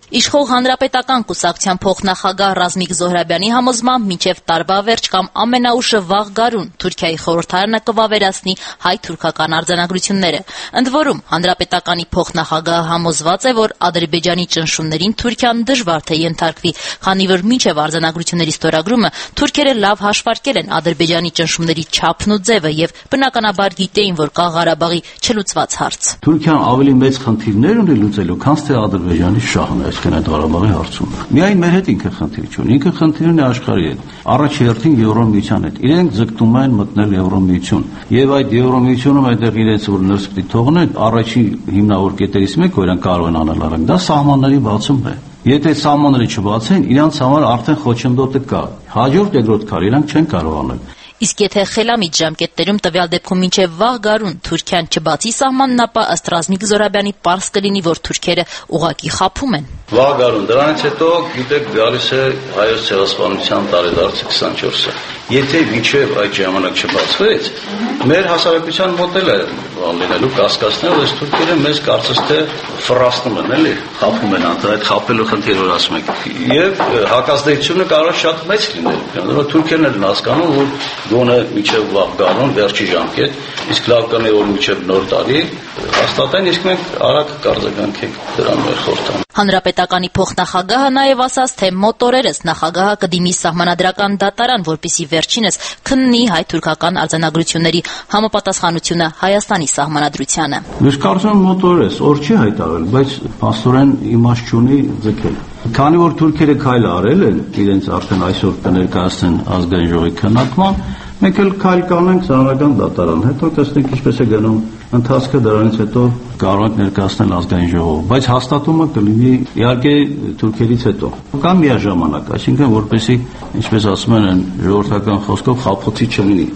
Speaker 6: Իշխող հանրապետական կուսակցության փոխնախագահ Ռազմիկ Զոհրաբյանի համոզմամբ մինչև տարվա վերջ կամ ամենաուշը վաղ գարուն Թուրքիայի խորհրդարանը կվավերացնի հայ-թուրքական արձանագրությունները։ Ընդ որում, հանրապետականի փոխնախագահը համոզված է, որ Ադրբեջանի ճնշումներին Թուրքիան դժվար թե ենթարկվի, քանի որ մինչև արձանագրությունների ստորագրումը թուրքերը լավ հաշվարկել են Ադրբեջանի ճնշումների չափն ու ձևը եւ բնականաբար գիտեին, որ կա Ղարաբաղի չլուծված հարց։
Speaker 13: Թուրքիան ավելի մեծ խնդիրներ ունի լուծելու, քան թե Ադրբեջանի շահն է, այսինքն այդ Ղարաբաղի հարցում։ Միայն մեր հետ ինքը խնդիր չունի, ինքը խնդիր ունի աշխարհի հետ։ Առաջերտին Եվրոմիության հետ։ Իրենք ձգտում են մտնել Եվրոմիություն։ Եվ այդ Եվրոմիությունում այդտեղ իրենց որ ներս պիտի թողնեն, առաջին հիմնավոր կետերից մեկը, որ իրենք կարող են անել արագ, դա սահմանների բացումն է։ Եթե սահմանները չբացեն, իրանց համար արդեն խոչընդոտը կա։ Հաջորդ երկրորդ քայլ իրանք չեն կարող անել։
Speaker 6: Իսկ եթե խելամիտ ժամկետներում տվյալ դեպքում մինչև վաղ գարուն Թուրքիան չբացի սահմանն, ապա ըստ Ռազմիկ Զոհրաբյանի պարզ կլինի, որ թուրքերը ուղղակի խաբում են։
Speaker 2: Վաղ գարուն, դրանից հետո գիտեք գալիս է հայոց ցեղասպանության տարեդարձը քսանչորսը։ Եթե մինչև այդ ժամանակ չբացվեց, մեր հասարակության մոդելը լինելու կասկածներ, որ թուրքերը մեզ կարծես թե ֆրաստում են, էլի, խաբում են, այդ խաբելու խնդիրը որ ասում եք։ Եվ հակազդեցությունը կարող է շատ մեծ լինել, որովհետև թուրքերն են հասկանում, որ գոնե մինչև վաղ գարուն վերջի ժամկետ, իսկ լավ կլինի որ մինչև նոր տարի հաստատեն, իսկ մենք արագ կարձագանքենք դրան մեր խորհրդան։
Speaker 6: Հանրապետականի փոխնախագահը նաև ասաց, թե մոտ օրերս նախագահը կդիմի սահմանադրական դատարան, որպեսզի վերջինս քննի հայ-թուրքական արձանագրությունների համապատասխանությունը Հայաստանի սահմանադրությանը։
Speaker 13: Ես կարծում եմ մոտ օրերս, օր չի հայտարարել, բայց փաստորեն իմաստ չունի ձգել։ Քանի որ թուրքերը քայլ արել են, իրենց արդեն այսօր կներկայացնեն ազգային ժողովի քննարկման, մենք էլ քայլ կանենք սահմանադրական դատարան, հետո տեսնենք ինչպես է գնում ընթացքը, դրանից հետո կարող ենք ներկայացնել ազգային ժողով, բայց հաստատումը կլինի իհարկե թուրքերից հետո կամ միաժամանակ, այսինքն որպեսզի, ինչպես ասում են ժողովրդական խոսքով, խաբոցի չլինի։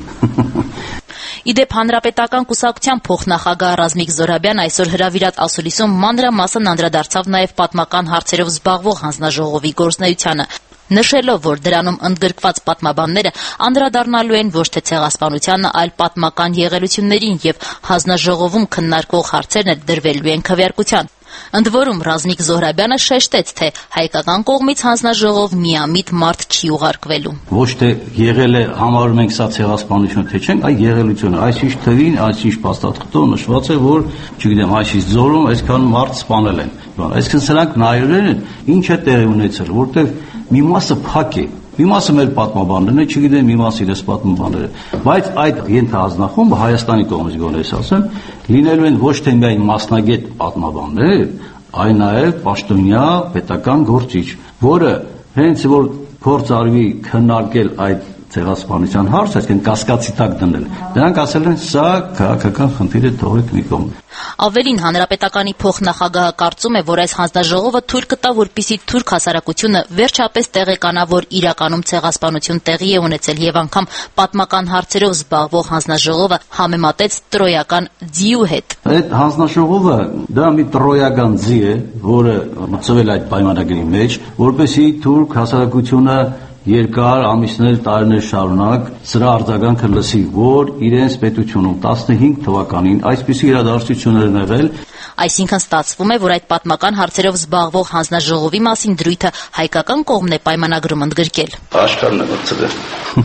Speaker 6: Իդեպ հանրապետական կուսակցության փոխնախագահ Ռազմիկ Զոհրաբյանը այսօր հրավիրած ասուլիսում մանրամասն անդրադարձավ նաև պատմական հարցերով զբաղվող հանձնաժողովի գործունեությանը, նշելով, որ դրանում ընդգրկված պատմաբանները անդրադառնալու են ոչ թե ցեղասպանությանը, այլ պատմական եղելություններին եւ հանձնաժողովում քննարկվող հարցերն էլ դրվելու են քվեարկության։ Ընդ որում Ռազմիկ Զոհրաբյանը շեշտեց, թե հայկական կողմից հանձնաժողով միամիտ մարդ չի ուղարկվելու։
Speaker 13: Ոչ թե եղել է համարում ենք սա ցեղասպանություն, թե չենք, այ եղելությունը, այսինչ թվին, այսինչ փաստաթղթով նշված է, որ, չգիտեմ, այսինչ ձորում այսքան մարդ սպանել են։ Այսինքն սրանք նայորեն են, ինչ է տեղի ունեցել, որտեղ մի մասը փակ է։ Մի մասը մեր պատմաբաններն է, չգիտեմ, մի մասը իրենց պատմաբանները, բայց այդ ենթահանձնախումբը Հայաստանի կողմից գոնե ասեմ, լինելու են ոչ թե միայն մասնագետ պատմաբաններ, այլ նաև պաշտոնյա պետական գործիչ, որը հենց որ փորձ արվի քննարկել այդ ցեղասպանության հարցը, այսինքն կասկածի տակ դնել։ Դրանք ասել են, սա քաղաքական խնդիր է, թողեք մի կողմ։
Speaker 6: Ավելին, հանրապետականի փոխնախագահը կարծում է, որ այս հանձնաժողովը թույլ կտա, որպեսզի թուրք հասարակությունը վերջապես տեղեկանա, որ իրականում ցեղասպանություն տեղի է ունեցել եւ անգամ պատմական հարցերով զբաղվող հանձնաժողովը համեմատեց տրոյական ձիու հետ։
Speaker 13: Այդ հանձնաժողովը դա մի տրոյական ձի է, որը մտցվել այդ պայմանագրի մեջ, որպեսզի թուրք հասարակությունը երկար ամիսներ, տարիներ շարունակ սրա արձագանքը լսի, որ իրենց պետությունում տասնհինգ թվականին այսպիսի իրադարձություններ են եղել։
Speaker 6: Այսինքն ստացվում է, որ այդ պատմական հարցերով զբաղվող հանձնաժողովի մասին դրույթը հայկական կողմն է պայմանագրում ընդգրկել։
Speaker 2: Աշխարհն է մտցրել։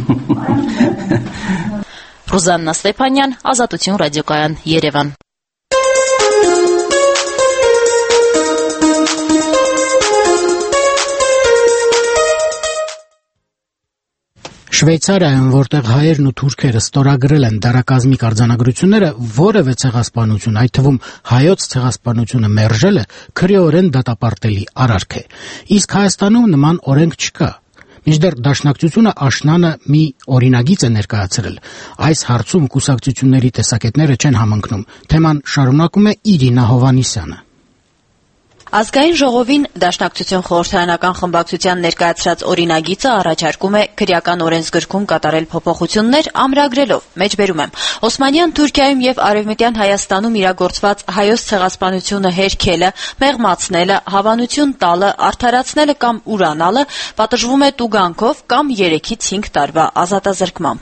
Speaker 6: Ռուզաննա Ստեփանյան, Ազատություն ռադիոկայան, Երևան։
Speaker 1: Շվեյցարիայում, որտեղ հայերն ու թուրքերը ստորագրել են դարակազմիկ արձանագրությունները, որևէ ցեղասպանություն, այդ թվում հայոց ցեղասպանությունը մերժելը քրեորեն դատապարտելի արարք է։ Իսկ Հայաստանում նման օրենք չկա։ Մինչդեռ Դաշնակցությունը աշնանը մի օրինագիծ է ներկայացրել։ Այս հարցում կուսակցությունների տեսակետները չեն համընկնում։ Թեման շարունակում է Իրինա Հովանիսյանը։
Speaker 14: Ազգային ժողովին Դաշնակցություն խորհրդարանական խմբակցության ներկայացրած օրինագիծը առաջարկում է քրեական օրենսգրքում կատարել փոփոխություններ, ամրագրելով, մեջբերում եմ, Օսմանյան Թուրքիայում եւ Արևմտյան Հայաստանում իրագործված հայոց ցեղասպանությունը հերքելը, մեղմացնելը, հավանություն տալը, արդարացնելը կամ ուրանալը պատժվում է տուգանքով կամ երեքից հինգ տարվա ազատազրկմամբ։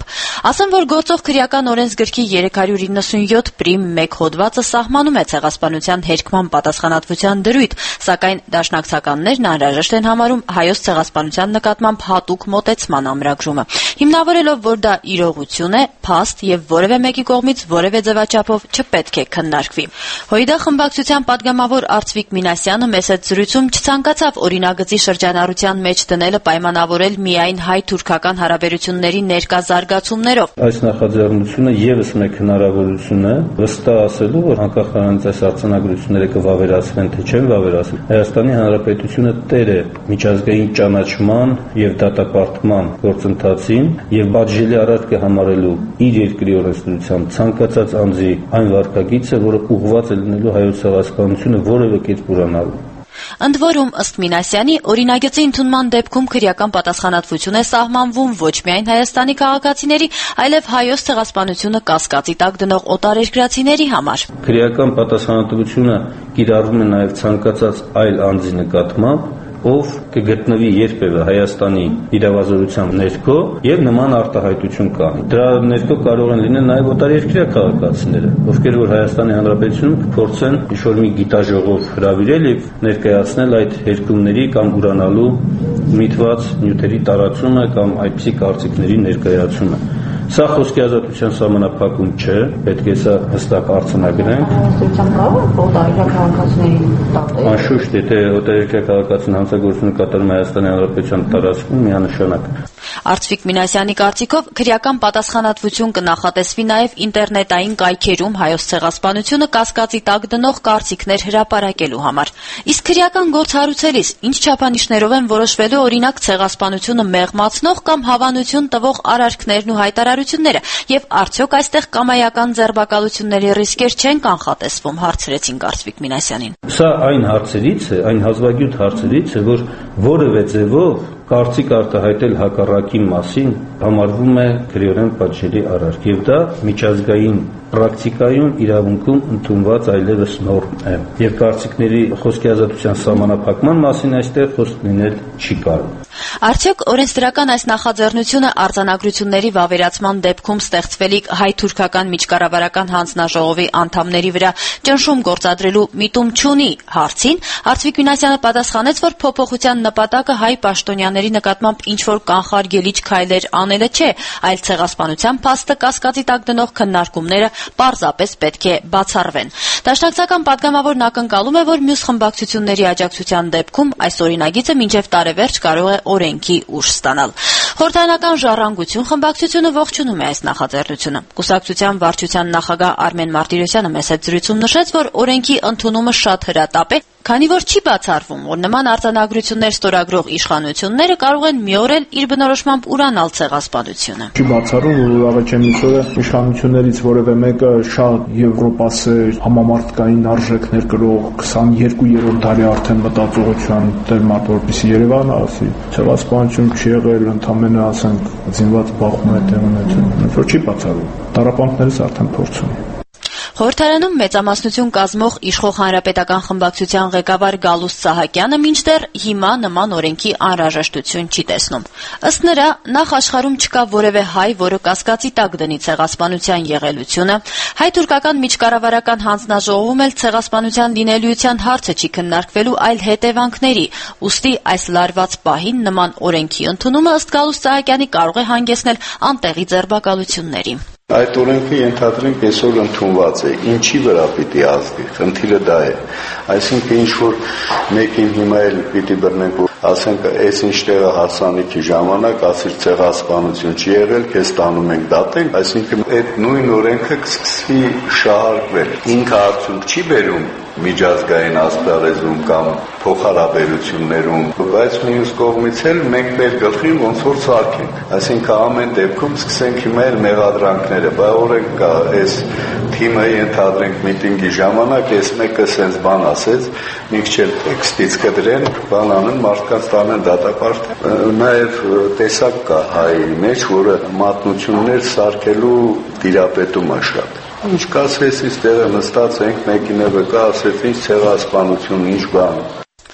Speaker 14: Ասեմ, որ գործող քրեական օրենսգրքի երեք հարյուր իննսունյոթ պրիմ մեկ հոդվածը սահմանում է ցեղասպանության հերքման պատասխանատվության դրույթ, սակայն դաշնակցականներն անհրաժեշտ են համարում Հայոց ցեղասպանության նկատմամբ հատուկ մոտեցման ամրագրումը, հիմնավորելով, որ դա իրողություն է, փաստ եւ որևէ մեկի կողմից որևէ ձևաչափով չպետք է քննարկվի։ ՀՅԴ խմբակցության պատգամավոր Արծվիկ Մինասյանը մեծ հետ զրույցում չցանկացավ օրինագծի շրջանառության մեջ դնելը պայմանավորել միայն հայ-թուրքական հարաբերությունների ներկա զարգացումներով։
Speaker 3: Այս նախաձեռնությունը եւս մեկ հնարավորություն է վստահ ասելու, որ անկախ նրանից այս արձանագրությունները կվավերացվեն թե չեն վավերացվի, Հայաստանի Հանրապետությունը տեր է միջազգային ճանաչման եւ դատապարտման գործընթացին եւ պատժելի արարք է համարելու իր երկրի օրենսդրությամբ ցանկացած անձի այն վարկագիծը, որը ուղղված է լինելու հայոց ցեղասպանությունը որևէ կերպ ուրանալու։
Speaker 14: Ընդ որում, ըստ Մինասյանի, օրինագծի ընդունման դեպքում քրեական պատասխանատվություն է սահմանվում ոչ միայն Հայաստանի քաղաքացիների, այլև հայոց ցեղասպանությունը կասկածի տակ դնող օտարերկրացիների համար։
Speaker 3: Քրեական պատասխանատվությունը կիրառվում է նաև ցանկացած այլ անձի նկատմամբ, ով կգտնվի երբևէ Հայաստանի իրավազորության ներքո եւ նման արտահայտություն կանի։ Դրա ներքո կարող են լինել նաեւ օտարերկրյա քաղաքացիները, ովքեր որ Հայաստանի Հանրապետությունում կփորձեն ինչ-որ մի գիտաժողով հրավիրել եւ ներկայացնել այդ երկումների կամ ուրանալու միտված նյութերի տարածումը կամ այդպիսի կարծիքների ներկայացումը։ Սա խոսքի ազատության սահմանափակում չէ, պետք է սա հստակ արձանագրենք։
Speaker 14: Օտարերկրյա քաղաքացիներին տատել։
Speaker 3: Անշուշտ, եթե օտարերկրյա քաղաքացին հանցագործություն կատարում է Հայաստանի Հանրապետության տարածքում, միանշանակ։
Speaker 14: Արծվիկ Մինասյանի կարծիքով քրեական պատասխանատվություն կնախատեսվի նաև ինտերնետային կայքերում հայոց ցեղասպանությունը կասկածի տակ դնող կարծիքներ հրապարակելու համար։ Իսկ քրեական գործ հարուցելիս ինչ չափանիշներով են որոշվելու օրինակ ցեղասպանությունը մեղմացնող կամ հավանություն տվող արարքներն ու հայտարարությունները, եւ արդյոք այստեղ կամայական ձերբակալությունների ռիսկեր չեն կանխատեսվում, հարցրեցին Արծվիկ Մինասյանին։
Speaker 3: Սա այն հարցերից է, այն հազվագյուտ հարցերից է, որ որևէ ձևով կարծիք արտահայտել հակառակի մասին համարվում է քրեորեն պատժելի արարք եւ դա միջազգային պրակտիկայում իրավունքում ընդունված այլևս նորմ է եւ կարծիքների խոսքի ազատության սահմանափակման մասին այստեղ խոսք լինել չի կարող։
Speaker 14: Արդյոք օրենսդրական այս նախաձեռնությունը արձանագրությունների վավերացման դեպքում ստեղծվելիք հայ-թուրքական միջկառավարական հանձնաժողովի անդամների վրա ճնշում գործադրելու միտում չունի հարցին, Արծվիկ Մինասյանը պատասխանեց, որ փոփոխության նպատակը հայ պաշտոնյաների նկատմամբ ինչ-որ կանխարգելիչ քայլեր անելը չէ, այլ ցեղասպանության փաստը կասկածի տակ դնող քննարկումները պարզապես պետք է բացառվեն։ Դաշնակցական պատգամավորն ակնկալում է, որ մյուս խմբակցությունների աջակցության դեպքում այս օրինագիծը մինչև տարեվերջ կարող է օրենքի ուժ ստանալ։ Խորհրդարանական ժառանգություն խմբակցությունը ողջունում է այս նախաձեռնությունը։ Կուսակցության վարչության նախագահ Արմեն Մարտիրոսյանը մեծ հետ զրույցում նշեց, որ օրենքի ընդունումը շատ հրատապ է, քանի որ չի բացառվում, որ նման արձանագրություններ ստորագրող իշխանությունները կարող են մի օր էլ իր բնորոշմամբ ուրանալ ցեղասպանությունը։
Speaker 15: Չի բացառում, որ առաջին օրը իշխանություններից որևէ մեկը շատ եվրոպասեր համամարտկային արժեքներ կրող քսաներկու-երրորդ դարի արդեն մտածողության դերմատ, որպեսզի Երևանը ասի, ցեղասպանություն չի եղել, ընդամենը ասենք զինված բախում է տեղ ունեցել, որ չի բացառում։ Տառապանքներից արդեն փորձում։
Speaker 14: Խորհրդարանում մեծամասնություն կազմող իշխող հանրապետական խմբակցության ղեկավար Գալուստ Սահակյանը մինչդեռ հիմա նման օրենքի անհրաժեշտություն չի տեսնում։ Ըստ նրա, նախ աշխարհում չկա որևէ հայ, որը կասկածի տակ դնի ցեղասպանության եղելությունը, հայ-թուրքական միջկառավարական հանձնաժողովում էլ ցեղասպանության լինելիության հարցը չի քննարկվելու, այլ հետևանքների, ուստի այս լարված պահին նման օրենքի ընդունումը ըստ Գալուստ Սահակյանի կարող է հանգեցնել անտեղի ձերբակալությունների։
Speaker 4: Այդ օրենքը ենթադրենք այսօր ընդունված է, ինչի վրա պիտի ազդի, խնդիրը դա է, այսինքն ինչ որ մեկին հիմա էլ պիտի բռնենք ու ասենք այս ինչ տեղը հարսանիքի ժամանակ ասիր ցեղասպանություն չի եղել, քեզ տանում ենք դատենք, այսինքն այդ նույն օրենքը կսկսի շահարկվել, ինքը արդյունք չի բերում միջազգային ասպարեզում կամ փոխհարաբերություններում, բայց մյուս կողմից էլ մենք մեր գլխին ոնց որ սարքենք, այսինքն ամեն դեպքում սկսենք հիմա էլ մեղադրանքները, բա օրենք կա, այս թիմը ենթադրենք միտինգի ժամանակ, այս մեկը սենց բան ասեց, մի քիչ էլ տեքստից կդրեն, բան անեն, մարդկանց տանեն դատապարտեն, նաև տեսակ կա հայի մեջ, որը մատնություններ սարքելու տիրապետում է շատ։ Ինչ կասես, իստեղը նստած ենք, մեկին է վկա ասեց, ինչ ցեղասպանություն, ինչ բան։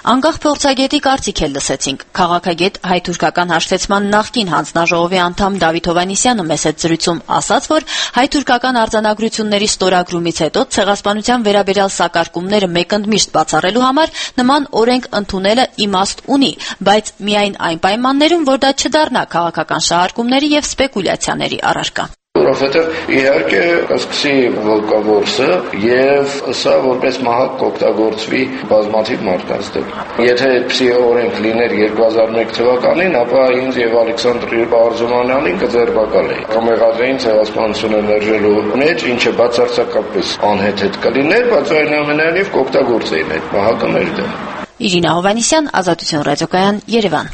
Speaker 14: Անկախ փորձագետի կարծիք էլ լսեցինք։ Քաղաքագետ հայ-թուրքական հաշտեցման նախկին հանձնաժողովի անդամ Դավիթ Հովհաննիսյանը մեծ հետ զրույցում ասաց, որ հայ-թուրքական արձանագրությունների ստորագրումից հետո ցեղասպանության վերաբերյալ սակարկումները մեկընդմիշտ բացառելու համար նման օրենք ընդունելը իմաստ ունի, բայց միայն այն պայմաններում, որ դա չդառնա քաղաքական շահարկումների եւ սպեկուլյացիաների առարկա։
Speaker 16: Որովհետև իհարկե կսկսի վոլկավորսը եւ սա որպես մահակ կօգտագործվի բազմաթիվ մարդկանց դեմ։ Եթե այդպիսի օրենք լիներ երկու հազար մեկ թվականին, ապա ինձ եւ Ալեքսանդր Արզումանյանին կձերբակալեին։ Կմեղադրեին ցեղասպանությունը ներժելու մեջ, ինչը բացարձակապես անհեթեթ կլիներ, բայց այնուամենայնիվ կօգտագործեին այդ մահակը մեր դեմ։
Speaker 14: Իրինա Հովհաննիսյան, Ազատություն ռադիոկայան, Երևան։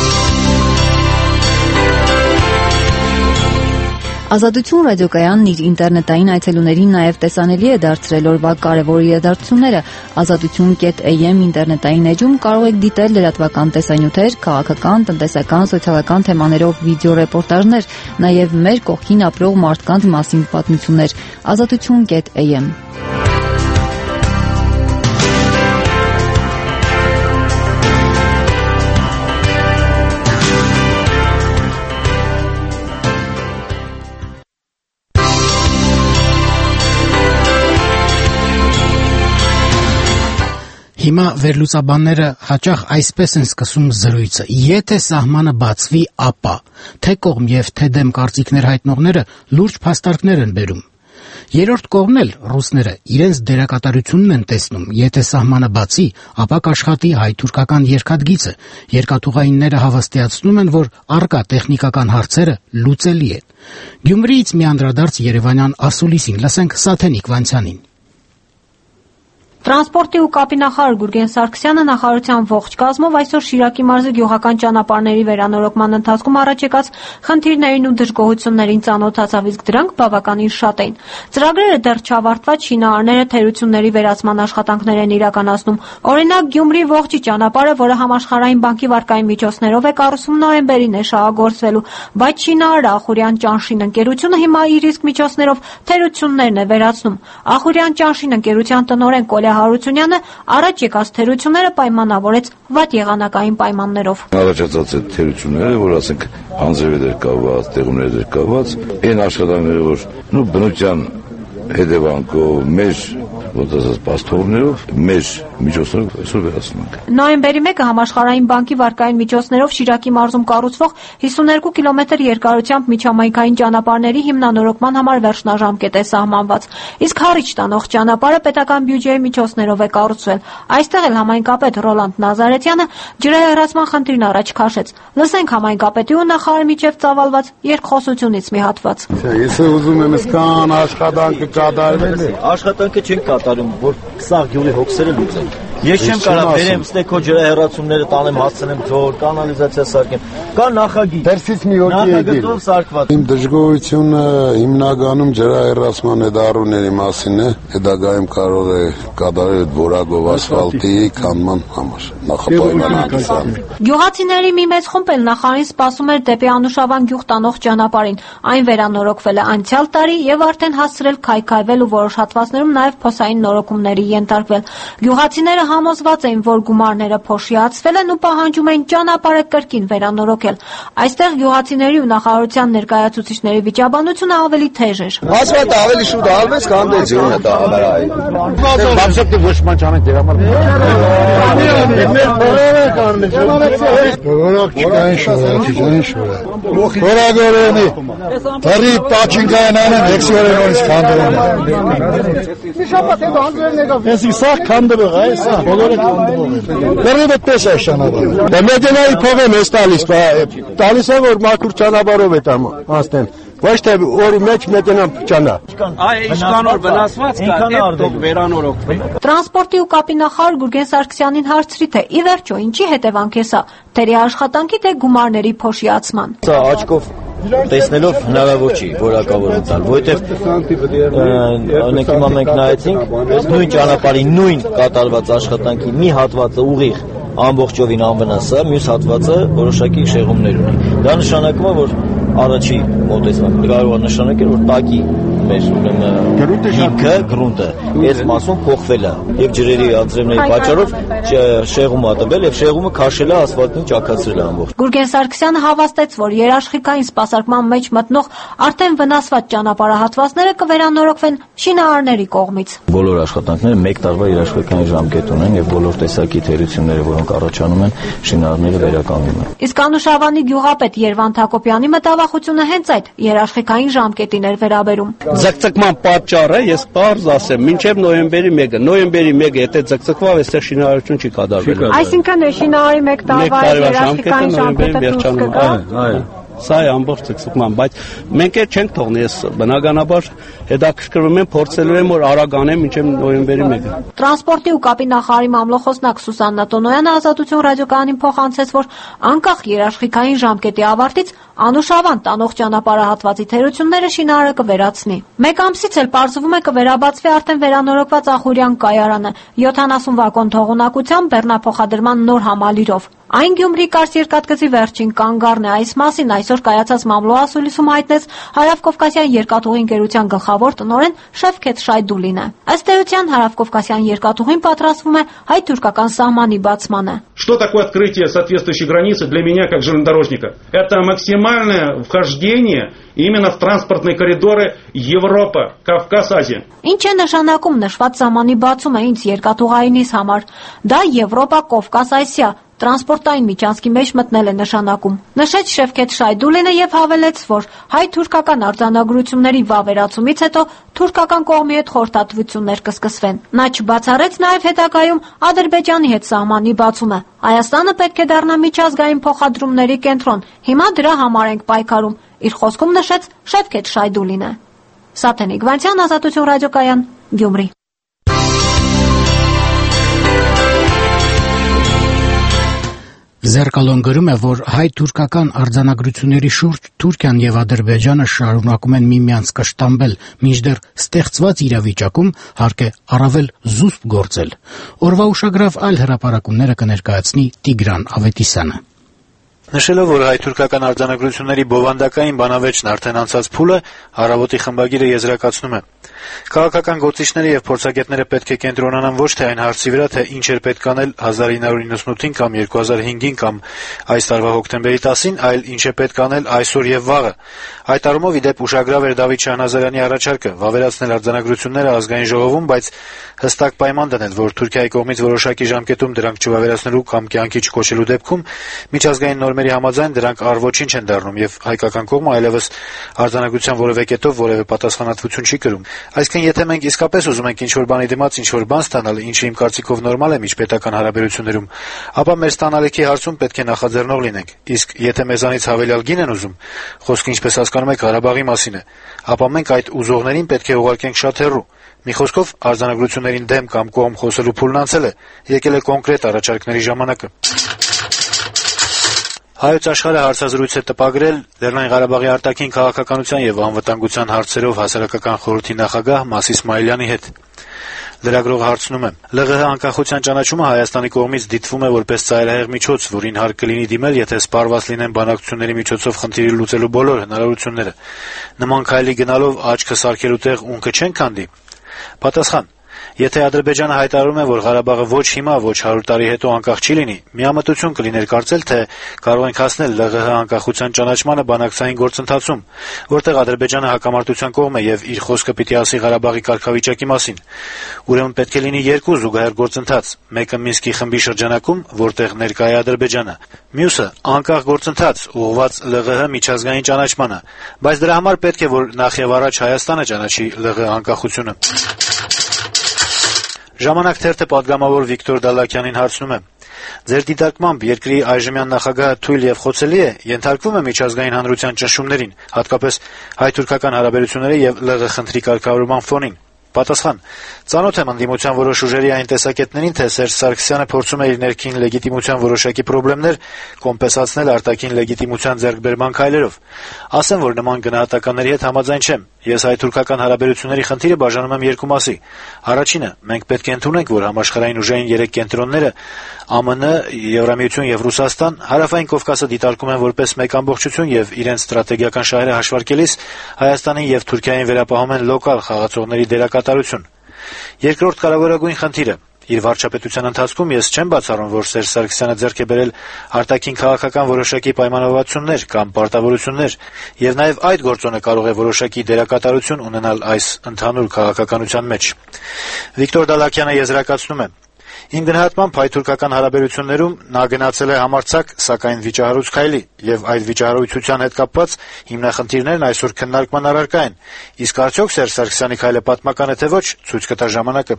Speaker 17: Ազատություն ռադիոկայանն իր ինտերնետային այցելուներին նաև տեսանելի է դարձրել օրվա կարևոր իրադարձությունները։ ազատություն կետ էյ էմ ինտերնետային էջում կարող եք դիտել լրատվական տեսանյութեր, քաղաքական, տնտեսական, սոցիալական թեմաներով վիդեոռեպորտաժներ, նաև մեր կողքին ապրող մարդկանց մասին պատմություններ։ ազատություն կետ էյ էմ
Speaker 1: Հիմա վերլուծաբանները հաճախ այսպես են սկսում զրույցը. եթե սահմանը բացվի, ապա թե կողմ եւ թե դեմ կարծիքներ հայտնողները լուրջ փաստարկներ են բերում։ Երրորդ կողմն էլ ռուսները իրենց դերակատարությունն են տեսնում. եթե սահմանը բացի, ապա կաշխատի հայ-թուրքական երկաթգիծը։ Երկաթուղայինները հավաստիացնում են, որ առկա տեխնիկական հարցերը լուծելի են։ Գյումրիից մի անդրադարձ երևանյան ասուլիսին, լսենք Սաթենիկ Վանցյանին։
Speaker 18: Տրանսպորտի ու կապի նախարար Գուրգեն Սարգսյանը նախարարության ողջ կազմով այսօր Շիրակի մարզի գյուղական ճանապարհների վերանորոգման ընթացքում առաջ եկած խնդիրներին ու դժգոհություններին ծանոթացավ, իսկ դրանք բավականին շատ էին։ Ծրագրերը դեռ չավարտված շինարարները թերությունների վերացման աշխատանքներ են իրականացնում։ Օրինակ Գյումրի ողջի ճանապարհը, որը համաշխարհային բանկի վարկային միջոցներով է կառուցվում, նոյեմբերին է շահագործվելու, բայց շինարարը Ախուրյան Ճանշին ընկերությունը հիմա իր իսկ միջոցներով թերություններն է վերացնում։ Ախուրյան Ճանշին ընկերության տնօրեն Կոլյա Հարությունյանը առաջ եկած թերությունները պայմանավորեց վատ եղանակային պայմաններով։
Speaker 19: Առաջացած այդ թերությունները, որ ասենք հանձրեր էր կապված, տեղումներ էր կապված, այն աշխատանքները, որ նու բնության հետևանքով մեր ոնց պաստորներով մեր միջոցներով այսօր վերացնում ենք։
Speaker 18: Նոյեմբերի մեկը համաշխարհային բանկի վարկային միջոցներով Շիրակի մարզում կառուցվող հիսունհինգ կիլոմետր երկարությամբ միջամայքային ճանապարհների հիմնանորոգման համար վերջնաժամկետ է սահմանված։ Իսկ Հառիչ տանող ճանապարհը պետական բյուջեի միջոցներով է կառուցվել։ Այստեղ էլ համայնքապետ Ռոլանդ Նազարեթյանը ջրահեռացման խնդիրն առաջ քաշեց։ Լսենք համայնքապետի ու նախարարի միջև ծավալված երկխոսությունից մի հատված։
Speaker 20: Ես ուզում եմ սկան աշխատանքը կատարվել է։
Speaker 21: Աշխատանքը չեն կատարում, որ սաղ գյուղի հոգսերը լուծեն։ Ես չեմ կարող բերեմ ստեքո ջրահեռացումները տանեմ, հասցնեմ ձոր, կանալիզացիա սարքեմ։ Կա նախագիծ։
Speaker 20: Դերսից մի հոգի եկել։
Speaker 21: Իմ
Speaker 20: դժգոհությունը հիմնականում ջրահեռացման հետառուների մասին է, հետագայում կարող է կատարել որակով ասֆալտի կանման համար։ Նախապայմանական։
Speaker 18: Գյուղացիների մի մեծ խումբ էլ նախարարին սպասում էր դեպի Անուշավան գյուղ տանող ճանապարհին։ Այն վերանորոգվել է անցյալ տարի եւ արդեն հասցրել քայքայվել ու որոշ հատվածներում նաեւ փոսային նորոգումների ենթարկվել։ Գյուղացիները համոզված էին, որ գումարները փոշիացվել են ու պահանջում էին ճանապարհը կրկին վերանորոգել։ Այստեղ գյուղացիների ու նախարարության ներկայացուցիչների վիճաբանությունը ավելի թեժ էր։
Speaker 20: Ասֆալտը ավելի շուտ ալվեց, քան դե ջուրը դա հավարայի։ Բացեփ ոչման չանեք դրա համար։ Որոք չկային շորը, շորը։ Որագորենի։ Բարի պաչինկան անեն էքսիորենից քանդրում։ Շապատ է դանդրեն եկավ։ Էսի սա քանդրող է, սա բոլորը քանդրող է։ Դեռևս պես է շանաբարը։ Դա մեդենայի փողն է տալիս, տալիս է որ մաքուր ճանապարհով է տամ, ասեն։ Ոչ թե օրի մեջ մեդենան ճանա։
Speaker 21: Այ իշքանոր վնասված կա, այդ վերանորոգվի։
Speaker 18: Տրանսպորտի ու կապի նախարար Գուրգեն Սարգսյանին հարցրի, թե ի վերջո ինչի հետևանք է սա, թերի աշխատանքի թե գումարների փոշիացման։
Speaker 21: Սա աչքով տեսնելով հնարավոր չի որակավորում տալ, որովհետև օրինակ հիմա մենք նայեցինք, այս նույն ճանապարհի նույն կատարված աշխատանքի մի հատվածը ուղիղ ամբողջովին անվնաս է, մյուս հատվածը որոշակի շեղումներ ունի։ Դա նշանակում է, որ առաջի մոտեցումը կարող է նշանակել, որ տակի մեր ուրեմն հիմքը, գրունտը, այս մասում փոխվել է եւ ջրերի անձրևների պատճառով շեղում ա տվել եւ շեղումը քաշել է ասֆալտին, ճաքացրել է ամբողջ։
Speaker 18: Գուրգեն Սարգսյանը հավաստեց, որ երաշխիքային սպասարկման մեջ մտնող արդեն վնասված ճանապարհահատվածները կվերանորոգվեն շինարարների կողմից։
Speaker 21: Բոլոր աշխատանքները մեկ տարվա երաշխիքային ժամկետ ունեն եւ բոլոր տեսակի թերությունները, որոնք առաջանում են, շինարարները վերականգնում են։
Speaker 18: Իսկ Անուշավանի գյուղապետ Երվանդ Հակոբյանի մտավախությունը հենց այդ երաշխիքային ժամկետին էր վերաբերում։
Speaker 5: Ձգձգման պատճառը ես պարզ ասեմ, մինչև նոյեմբերի մեկը, նոյեմբերի մեկը եթե ձգձգվավ, այստեղ շինարարություն չի կատարվելու։
Speaker 18: Այսինքն շինարարի մեկ տարվա երաշխիքային ժամկետը դուրս կգա։
Speaker 5: Այո։ Սա է ամբողջ ցկցկման, բայց մենք էլ չենք թողնի, ես բնականաբար հետաքրքրվում եմ, փորձելու եմ որ արագ անեմ մինչև նոյեմբերի մեկը։
Speaker 18: Տրանսպորտի ու կապի նախարարի մամլոխոսնակ Սուսաննա Տոնոյանը Ազատություն ռադիոկայանին փոխանցեց, որ անկախ երաշխիքային ժամկետի ավարտից Անուշավան տանող ճանապարհահատվածի թերությունները շինարարը կվերացնի։ Մեկ ամսից էլ պարզվում է կվերաբացվի արդեն վերանորոգված Ախուրյան կայարանը յոթանասուն վագոն թողունակությամբ բեռնափոխադրման նոր համալիրով։ Այն Գյումրի կարս երկաթգծի վերջին կանգառն է։ Այս մասին այսօր կայացած մամլոասուլիսում հայտնեց Հարավկովկասյան երկաթուղի ընկերության գլխավոր տնօրեն Շևքեթ Շայդուլինը։ Ըստ էության Հարավկովկասյան երկաթուղին պատրաստվում է հայ-թուրքական սահմանի բացմանը։
Speaker 22: Что такое открытие соответствующей границы для меня как железнодорожника? Это максимальное вхождение именно в транспортные коридоры Европа, Кавказ, Азия.
Speaker 18: Ինչ է նշանակում նշված սահմանի բացումը ինձ երկաթուղայինիս համար։ Դա Եվրոպա, Կովկաս, Ասիա տրանսպորտային միջանցքի մեջ մտնել է նշանակում։ Նշեց Շևքեթ Շայդուլինը եւ հավելեց, որ հայ-թուրքական արձանագրությունների վավերացումից հետո թուրքական կողմի հետ խորհրդատվություններ կսկսվեն։ Նա չբացառեց նաեւ հետագայում Ադրբեջանի հետ սահմանի բացումը։ Հայաստանը պետք է դառնա միջազգային փոխադրումների կենտրոն։ Հիմա դրա համար ենք պայքարում, իր խոսքում նշեց Շևքեթ Շայդուլինը։ Սաթենիկ Վանցյան, Ազատություն ռադիոկայան, Գյումրի։
Speaker 1: Զերկալոն գրում է, որ հայ-թուրքական արձանագրությունների շուրջ Թուրքիան եւ Ադրբեջանը շարունակում են միմյանց կշտամբել, մինչդեռ ստեղծված իրավիճակում հարկ է առավել զուսպ գործել։ Օրվա ուշագրավ այլ հրապարակումները կներկայացնի Տիգրան Ավետիսյանը։
Speaker 23: Նշելով, որ հայ-թուրքական արձանագրությունների բովանդակային բանավեճն արդեն անցած փուլը, Առավոտի խմբագիրը եզրակացնում է. Քաղաքական գործիչները եւ փորձագետները պետք է կենտրոնանան ոչ թե այն հարցի վրա, թե ինչ էր պետք անել հազար ինը հարյուր նվաթ կամ երկու հազար հինգին կամ այս տարվա հոկտեմբերի տասին, այլ ինչ է պետք անել այսօր եւ վաղը։ Այդ առումով, ի դեպ, ուշագրավ էր Դավիթ Շահնազարյանի առաջարկը վավերացնել արձանագրությունները ազգային ժողովում, բայց հստակ պայման դնել, որ Թուրքիայի կողմից որոշակի ժամկետում դրանք չվավերացնելու կամ կյանքի չկոչելու դեպքում միջազգային նորմերի համաձայն դրանք առ-ոչինչ են դառնում եւ հայկական կողմը այլևս արձանագրության որևէ կետով որևէ պատասխանատվություն չի կրում։ Այսինքն, եթե մենք իսկապես ուզում ենք ինչ-որ բանի դիմաց ինչ-որ բան ստանալ, ինչը իմ կարծիքով նորմալ է միջպետական հարաբերություններում, ապա մեր ստանալիքի հարցում պետք է նախաձեռնող լինենք։ Իսկ եթե մեզանից հավելյալ գին են ուզում, խոսքը ինչպես հասկանում եք Ղարաբաղի մասին է, ապա մենք այդ ուզողներին պետք է ուղարկենք շատ հեռու։ Մի խոսքով, արձանագրություններին դեմ կամ կողմ խոսելու փուլն անցել է, եկել է կոնկրետ առաջարկների ժամանակը։ Հայոց աշխարհը հարցազրույց է տպագրել Լեռնային Ղարաբաղի արտաքին քաղաքականության եւ անվտանգության հարցերով հասարակական խորհրդի նախագահ Մաս Իսմայելյանի հետ։ Լրագրողը հարցնում է. ԼՂՀ անկախության ճանաչումը Հայաստանի կողմից դիտվում է որպես ծայրահեղ միջոց, որին հարկ կլինի դիմել, եթե սպառված լինեն բանակցությունների միջոցով խնդիրը լուծելու բոլոր հնարավորությունները։ Նման քայլի գնալով աչքը սարքելու տեղ ունքը չեն քանդի։ Պատասխան. Եթե Ադրբեջանը հայտարարում է, որ Ղարաբաղը ոչ հիմա, ոչ հարյուր տարի հետո անկախ չի լինի, միամտություն կլիներ կարծել, թե կարող ենք հասնել ԼՂՀ անկախության ճանաչմանը բանակցային գործընթացում, որտեղ Ադրբեջանը հակամարտության կողմ է եւ իր խոսքը պիտի ասի Ղարաբաղի կարգավիճակի մասին։ Ուրեմն պետք է լինի երկու զուգահեռ գործընթաց, մեկը Մինսկի խմբի շրջանակում, որտեղ ներկա է Ադրբեջանը, մյուսը անկախ գործընթաց, ուղղված ԼՂՀ միջազգային ճանաչմանը, բայց դրա համար պետք է, որ նախ եւ առաջ Հայաստանը ճանաչի ԼՂՀ անկախությունը։ Ժամանակ թերթը պատգամավոր Վիկտոր Դալլաքյանին հարցնում է. Ձեր դիտարկմամբ երկրի այժմյան նախագահը թույլ եւ խոցելի է, ենթարկվում է միջազգային հանրության ճնշումներին, հատկապես հայ-թուրքական հարաբերությունների եւ ԼՂՀ խնդրի կարգավորման ֆոնին։ Պատասխան. Ծանոթ եմ ընդդիմության որոշ ուժերի այն տեսակետներին, թե Սերժ Սարգսյանը փորձում է իր ներքին լեգիտիմության որոշակի խնդիրներ կոմպենսացնել արտաքին լեգիտիմության ձեռքբերման քայլերով։ Ասեմ, որ նման գնահատականների հետ համաձայն չեմ։ Ես հայ-թուրքական հարաբերությունների խնդիրը բաժանում եմ երկու մասի։ Առաջինը, մենք պետք է ընդունենք, որ համաշխարհային ուժային երեք կենտրոնները Է Մ Ն, Եվրամիություն եւ Ռուսաստան Հարավային Կովկասը դիտարկում են որպես մեկ ամբողջություն եւ իրենց ստրատեգիական շահերը հաշվարկելիս Հայաստանին եւ Թուրքիային վերապահում են լոկալ խաղացողների դերակատարություն։ Երկրորդ կարևորագույն խնդիրը Իր վարչապետության ընթացքում ես չեմ բացառում, որ Սերժ Սարգսյանը ձեռք է բերել արտաքին քաղաքական որոշակի պայմանավորվածություններ կամ պարտավորություններ, եւ նաեւ այդ գործոնը կարող է որոշակի դերակատարություն ունենալ այս ընդհանուր քաղաքականության մեջ։ Վիկտոր Դալակյանը եզրակացնում է. Իմ գնահատմամբ հայ-թուրքական հարաբերություններում նա գնացել է համարձակ, սակայն վիճահարույց քայլի, եւ այդ վիճահարույցության հետ կապված հիմնախնդիրներն այսօր քննարկման առարկա են։ Իսկ արդյոք Սերժ Սարգսյանի քայլը պատմական է թե ոչ, ցույց կտա ժամանակը։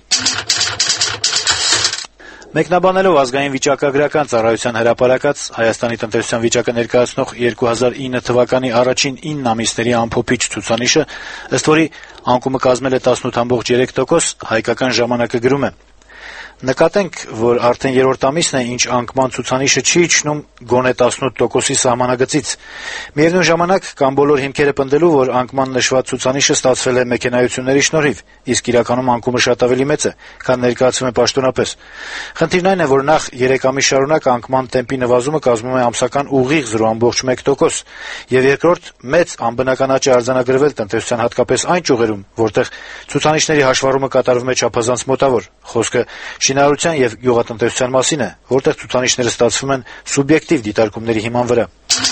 Speaker 23: Մեկնաբանելով ազգային վիճակագրական ծառայության հրապարակած Հայաստանի տնտեսության վիճակը ներկայացնող երկու հազար ինը թվականի առաջին ինը ամիսների ամփոփիչ ցուցանիշը, ըստ որի անկումը կազմել է տասնութ կόμμα երեք տոկոս, հայկական ժամանակը գրում է. Նկատենք, որ արդեն երրորդ ամիսն է, ինչ անկման ցուցանիշը չի իջնում գոնե տասնութ տոկոսի սահմանագծից։ Միևնույն ժամանակ կան բոլոր հիմքերը պնդելու, որ անկման նշված ցուցանիշը ստացվել է մեքենայությունների շնորհիվ, իսկ իրականում անկումը շատ ավելի մեծ է, քան ներկայացվում է պաշտոնապես։ Խնդիրն այն է, որ նախ երեք ամիս շարունակ անկման տեմպի նվազումը կազմում է ամսական ուղիղ զրո կόμμα մեկ տոկոս, եւ երկրորդ մեծ անբնական աճ է արձանագրվել տնտեսության հատկապես այն ճյուղերում, որտեղ ցուցանիշների հաշվառումը կատարվում է չափազանց մոտավոր։ Խոսքը շինարարության եւ գյուղատնտեսության մասին է, որտեղ ցուցանիշները ստացվում են սուբյեկտիվ դիտարկումների հիման վրա։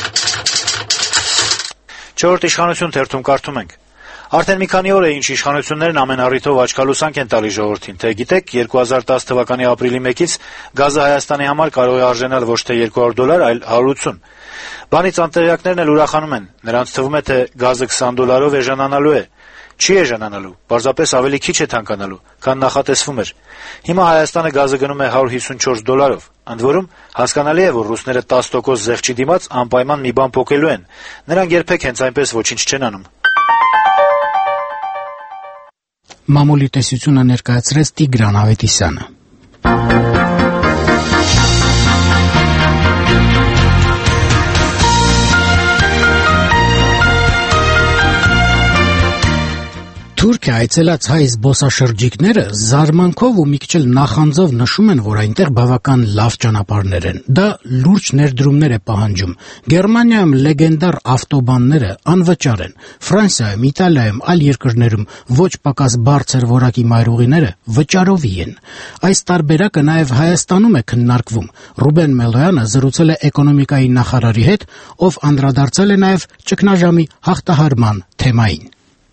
Speaker 23: Չորրորդ իշխանություն թերթում կարդում ենք. Արդեն մի քանի օր է ինչ իշխանություններն ամեն առիթով աչքալուսանք են տալի ժողովրդին, թե գիտեք, երկու հազար տասը թվականի ապրիլի մեկից գազը Հայաստանի համար կարող է արժանալ ոչ թե երկու հարյուր դոլար, այլ հարյուր ութ։ Բանից անտեղյակներն էլ ուրախանում են, նրանց թվում է, թե գազը քսան դոլարով էժանանալու է։ Չի էժանանալու, պարզապես ավելի քիչ է թանկանալու, քան նախատեսվում էր։ Հիմա Հայաստանը գազը գնում է հարյուր հիսունչորս դոլարով։ Ընդ որում, հասկանալի է, որ ռուսները տասը տոկոս զեղչի դիմաց անպայման մի բան փոխելու են։ Նրանք երբեք հենց այնպես ոչինչ չեն անում։
Speaker 1: Մամուլի տեսությունը ներկայացրեց Տիգրան Ավետիսյանը։ Թուրքիա այցելած հայ զբոսաշրջիկները զարմանքով ու մի քիչ նախանձով նշում են, որ այնտեղ բավական լավ ճանապարհներ են։ Դա լուրջ ներդրումներ է պահանջում։ Գերմանիայում լեգենդար ավտոբանները անվճար են։ Ֆրանսիայում, Իտալիայում, այլ երկրներում ոչ պակաս բարձր որակի մայրուղիները վճարովի են։ Այս տարբերակը նաև Հայաստանում է քննարկվում։ Ռուբեն Մելոյանը զրուցել է էկոնոմիկայի նախարարի հետ, ով անդրադարձել է նաև ճգնաժամի հաղթահարման թեմային։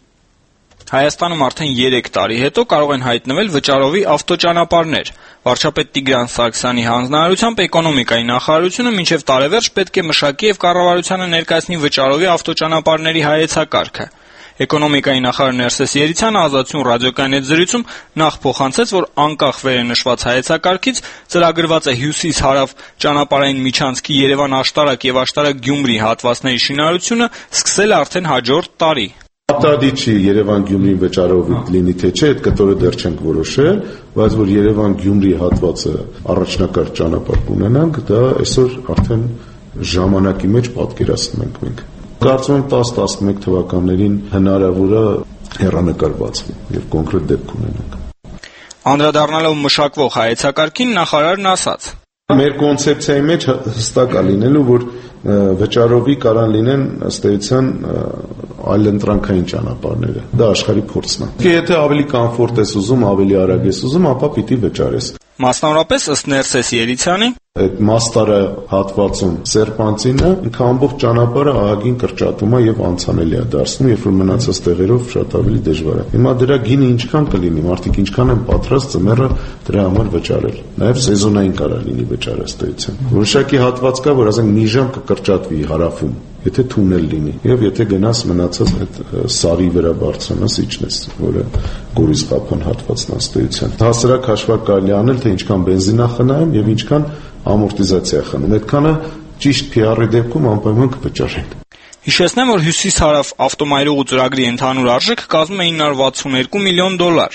Speaker 8: Հայաստանում արդեն երեք տարի հետո կարող են հայտնվել վճարովի ավտոճանապարհներ։ Վարչապետ Տիգրան Սարգսյանի հանձնարարությամբ էկոնոմիկայի նախարարությունը մինչև տարեվերջ պետք է մշակի եւ կառավարությանը ներկայացնի վճարովի ավտոճանապարհների հայեցակարգը։ Էկոնոմիկայի նախարար Ներսես Երիցյանը Ազատություն ռադիոկայանի հետ զրույցում նախ փոխանցեց, որ անկախ վերենշված հայեցակարգից ծրագրված է հյուսիս-հարավ ճանապարհային միջանցքի Երևան-Աշտարակ եւ Աշտարակ-Գյումրի հատվածների շինարարությունը սկսել արդեն հաջորդ տարի։
Speaker 9: Ապտադի չի Երևան-Գյումրին վճարով լինի թե չէ, այդ կտորը դեռ չենք որոշել, բայց որ Երևան-Գյումրի հատվածը առաջնակարգ ճանապարհ կունենանք, դա այսօր արդեն ժամանակի մեջ պատկերացնում ենք մենք։ Կարծում եմ տասը տասնմեկ թվականներին հնարավոր է հեռանկար բացվի եւ կոնկրետ դեպք ունենանք։
Speaker 8: Անդրադառնալով մշակվող հայեցակարգին նախարարն ասաց.
Speaker 9: Մեր կոնցեպցիայի մեջ հստակ է լինելու, որ վճարովի կարան լինեն ըստ էության այլընտրանքային ճանապարհները։ Դա աշխարհի փորձն է։ Եթե ավելի կոմֆորտ ես ուզում, ավելի արագ ես ուզում, ապա պիտի վճարես։
Speaker 8: Մասնավորապես ըստ Ներսես Երիցյանի
Speaker 9: այդ մաստարը հատվածում սերպանցինը ինքը ամբողջ ճանապարհը ահագին կրճատում է եւ անցանելի է դարձնում, երբ որ մնացած տեղերով շատ ավելի դժվար է։ Հիմա դրա գինը ինչքան կլինի, մարդիկ ինչքան են պատրաստ ծմերը դրա համար վճարել։ Նաեւ սեզոնային կարող լինի վճարաստեղծություն։ Որոշակի հատված կա, որ ասենք մի ժամ կկրճատվի հարավում, եթե թունել լինի, եւ եթե գնաս մնացած այդ սարի վրա բարձրանաս իջնես, որը Գորիսկապան հատվածն աստեղծության։ Հասարակ հաշվարկ կարելի անել, թե ինչքան բենզինա խնայում եւ ինչքան ամորտիզացիա խնում։ Այդքանը ճիշտ Փի Ար-ի դեպքում անպայման կվճարեն։
Speaker 8: Հիշեցնեմ, որ հյուսիս-հարավ ավտոմայրուղու ծրագրի ընդհանուր արժեքը կազմում է ինը հարյուր վաթսունհինգ միլիոն դոլար։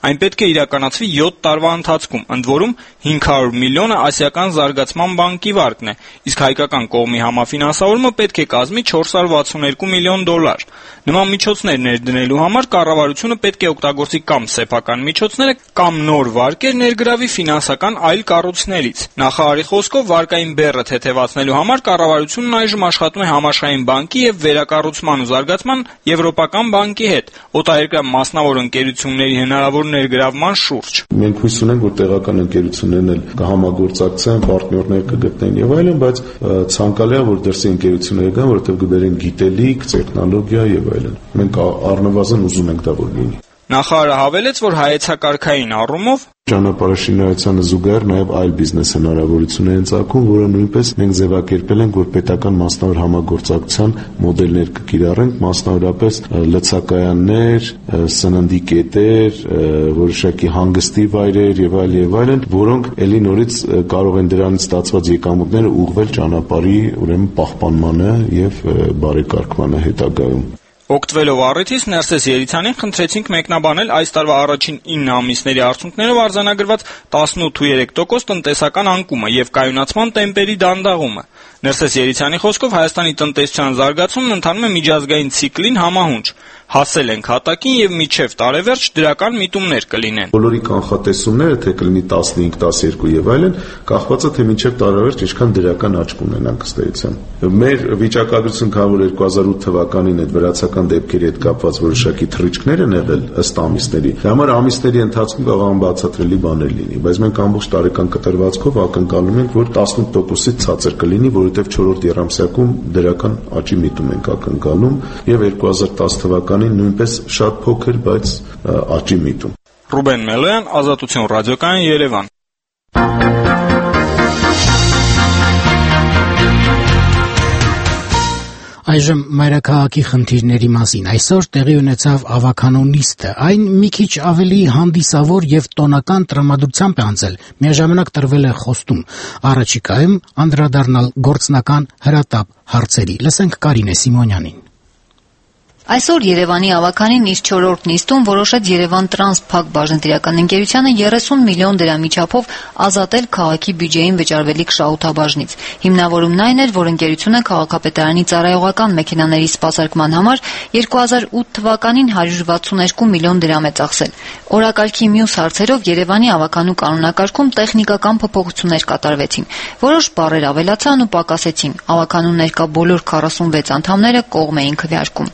Speaker 8: Այն պետք է իրականացվի յոթ տարվա ընթացքում, ընդ որում հինգ հարյուր միլիոնը Ասիական զարգացման բանկի վարկն է, իսկ հայկական կողմի համաֆինանսավորումը պետք է կազմի չորս հարյուր վաթսունհինգ միլիոն դոլար։ Նման միջոցներ ներդնելու համար կառավարությունը պետք է օգտագործի կամ սեփական միջոցները, կամ նոր վարկեր ներգրավի ֆինանսական այլ կառույցներից։ Նախարարի խոսքով վարկային բեռը թեթևացնելու համար կառավարությունն այժմ աշխատում է Համաշխարհային բանկի եւ Վերակառուցման ու զարգացման Եվրոպական բանկի հետ օտարերկրյա մասնավոր ընկերությունների հնարավոր ներգրավման շուրջ։
Speaker 9: Մենք հույս ունենք, որ տեղական ընկերություններն էլ կհամագործակցեն, պարտներներ կգտնեն եւ այլն, բայց ցանկալի է, որ դրսի ընկերությունները գան, որովհետեւ կբերեն գիտելիք, տեխնոլոգիա եւ այլն։ Մենք առնվազն ուզում ենք դա որ լինի։
Speaker 8: Նախարարը հավելեց, որ հայեցակարգային առումով
Speaker 9: ճանապարհաշինարարությանը զուգահեռ նաև այլ բիզնես հնարավորություններ են ծագում, որը նույնպես մենք ձևակերպել ենք, որ պետական մասնավոր համագործակցության մոդելներ կկիրառենք, մասնավորապես լցակայաններ, սննդի կետեր, որոշակի հանգստի վայրեր եւ այլ եւ այլն, որոնք ելի նորից կարող են դրանից ստացված եկամուտները ուղղվել ճանապարհի ուրեմն պահպանմանը եւ բարեկարգմանը հետագայում։
Speaker 8: Օգտվելով առիթից Ներսես Երիցյանին խնդրեցինք մեկնաբանել այս տարվա առաջին ինը ամիսների արդյունքներով արձանագրված տասնութ ու երեք տոկոս տնտեսական անկումը եւ կայունացման տեմպերի դանդաղումը։ Ներսես Երիցյանի խոսքով Հայաստանի տնտեսության զարգացումն ընթանում է միջազգային ցիկլին համահունչ։ Հասել ենք հատակին եւ մինչեւ տարեվերջ դրական միտումներ կլինեն։
Speaker 9: Բոլորի կանխատեսումները, թե կլինի տասնհինգ տասներկու եւ այլն, կախված է թե մինչեւ տարեվերջ ինչքան դրական աճ կունենանք ըստ էության։ Մեր վիճակագրությունը կա, որ երկու հազար ութ թվականին այդ վրացական դեպքերի հետ կապված որոշակի թռիչքներ են եղել ըստ ամիսների։ Դա համար ամիսների ընթացքում կարող են բացատրելի բաներ լինի, բայց մենք ամբողջ տարեկան կտրվածքով ակնկալում ենք, որ տասնութ տոկոսից ցածր կլինի, որովհետեւ չորրորդ եռամսյակում դրական աճի միտում ենք ակնկալում եւ երկու հազար տասը թվականին նույնպես շատ փոքր, բայց աճի միտում։
Speaker 8: Ռուբեն Մելոյան, Ազատություն ռադիոկայան, Երևան։
Speaker 1: Այժմ մայրաքաղաքի խնդիրների մասին։ Այսօր տեղի ունեցավ ավականո նիստը։ Այն մի քիչ ավելի հանդիսավոր եւ տոնական տրամադրությամբ է անցել։ Միաժամանակ տրվել է խոստում առաջիկայում անդրադառնալ գործնական հրատապ հարցերի։ Լսենք Կարինե Սիմոնյանին։
Speaker 17: Այսօր Երևանի ավականին իր չորրորդ նիստում որոշեց Երևան Տրանս Փակ բաժնետիրական ընկերությանը երեսուն միլիոն դրամի չափով ազատել քաղաքի բյուջեին վճարվելիք շահութաբաժնից։ Հիմնավորումն այն էր, որ ընկերությունը քաղաքապետարանի ծառայողական մեքենաների սպասարկման համար երկու հազար ութ թվականին հարյուր վաթսունհինգ միլիոն դրամ է ծախսել։ Օրակարգի մյուս հարցերով Երևանի ավականու կանոնակարգում տեխնիկական փոփոխություններ կատարվեցին։ Որոշ բառեր ավելացան ու պակասեցին։ Ավականուն ներկա բոլոր քառասունվեց անդամները կողմ էին քվեարկում։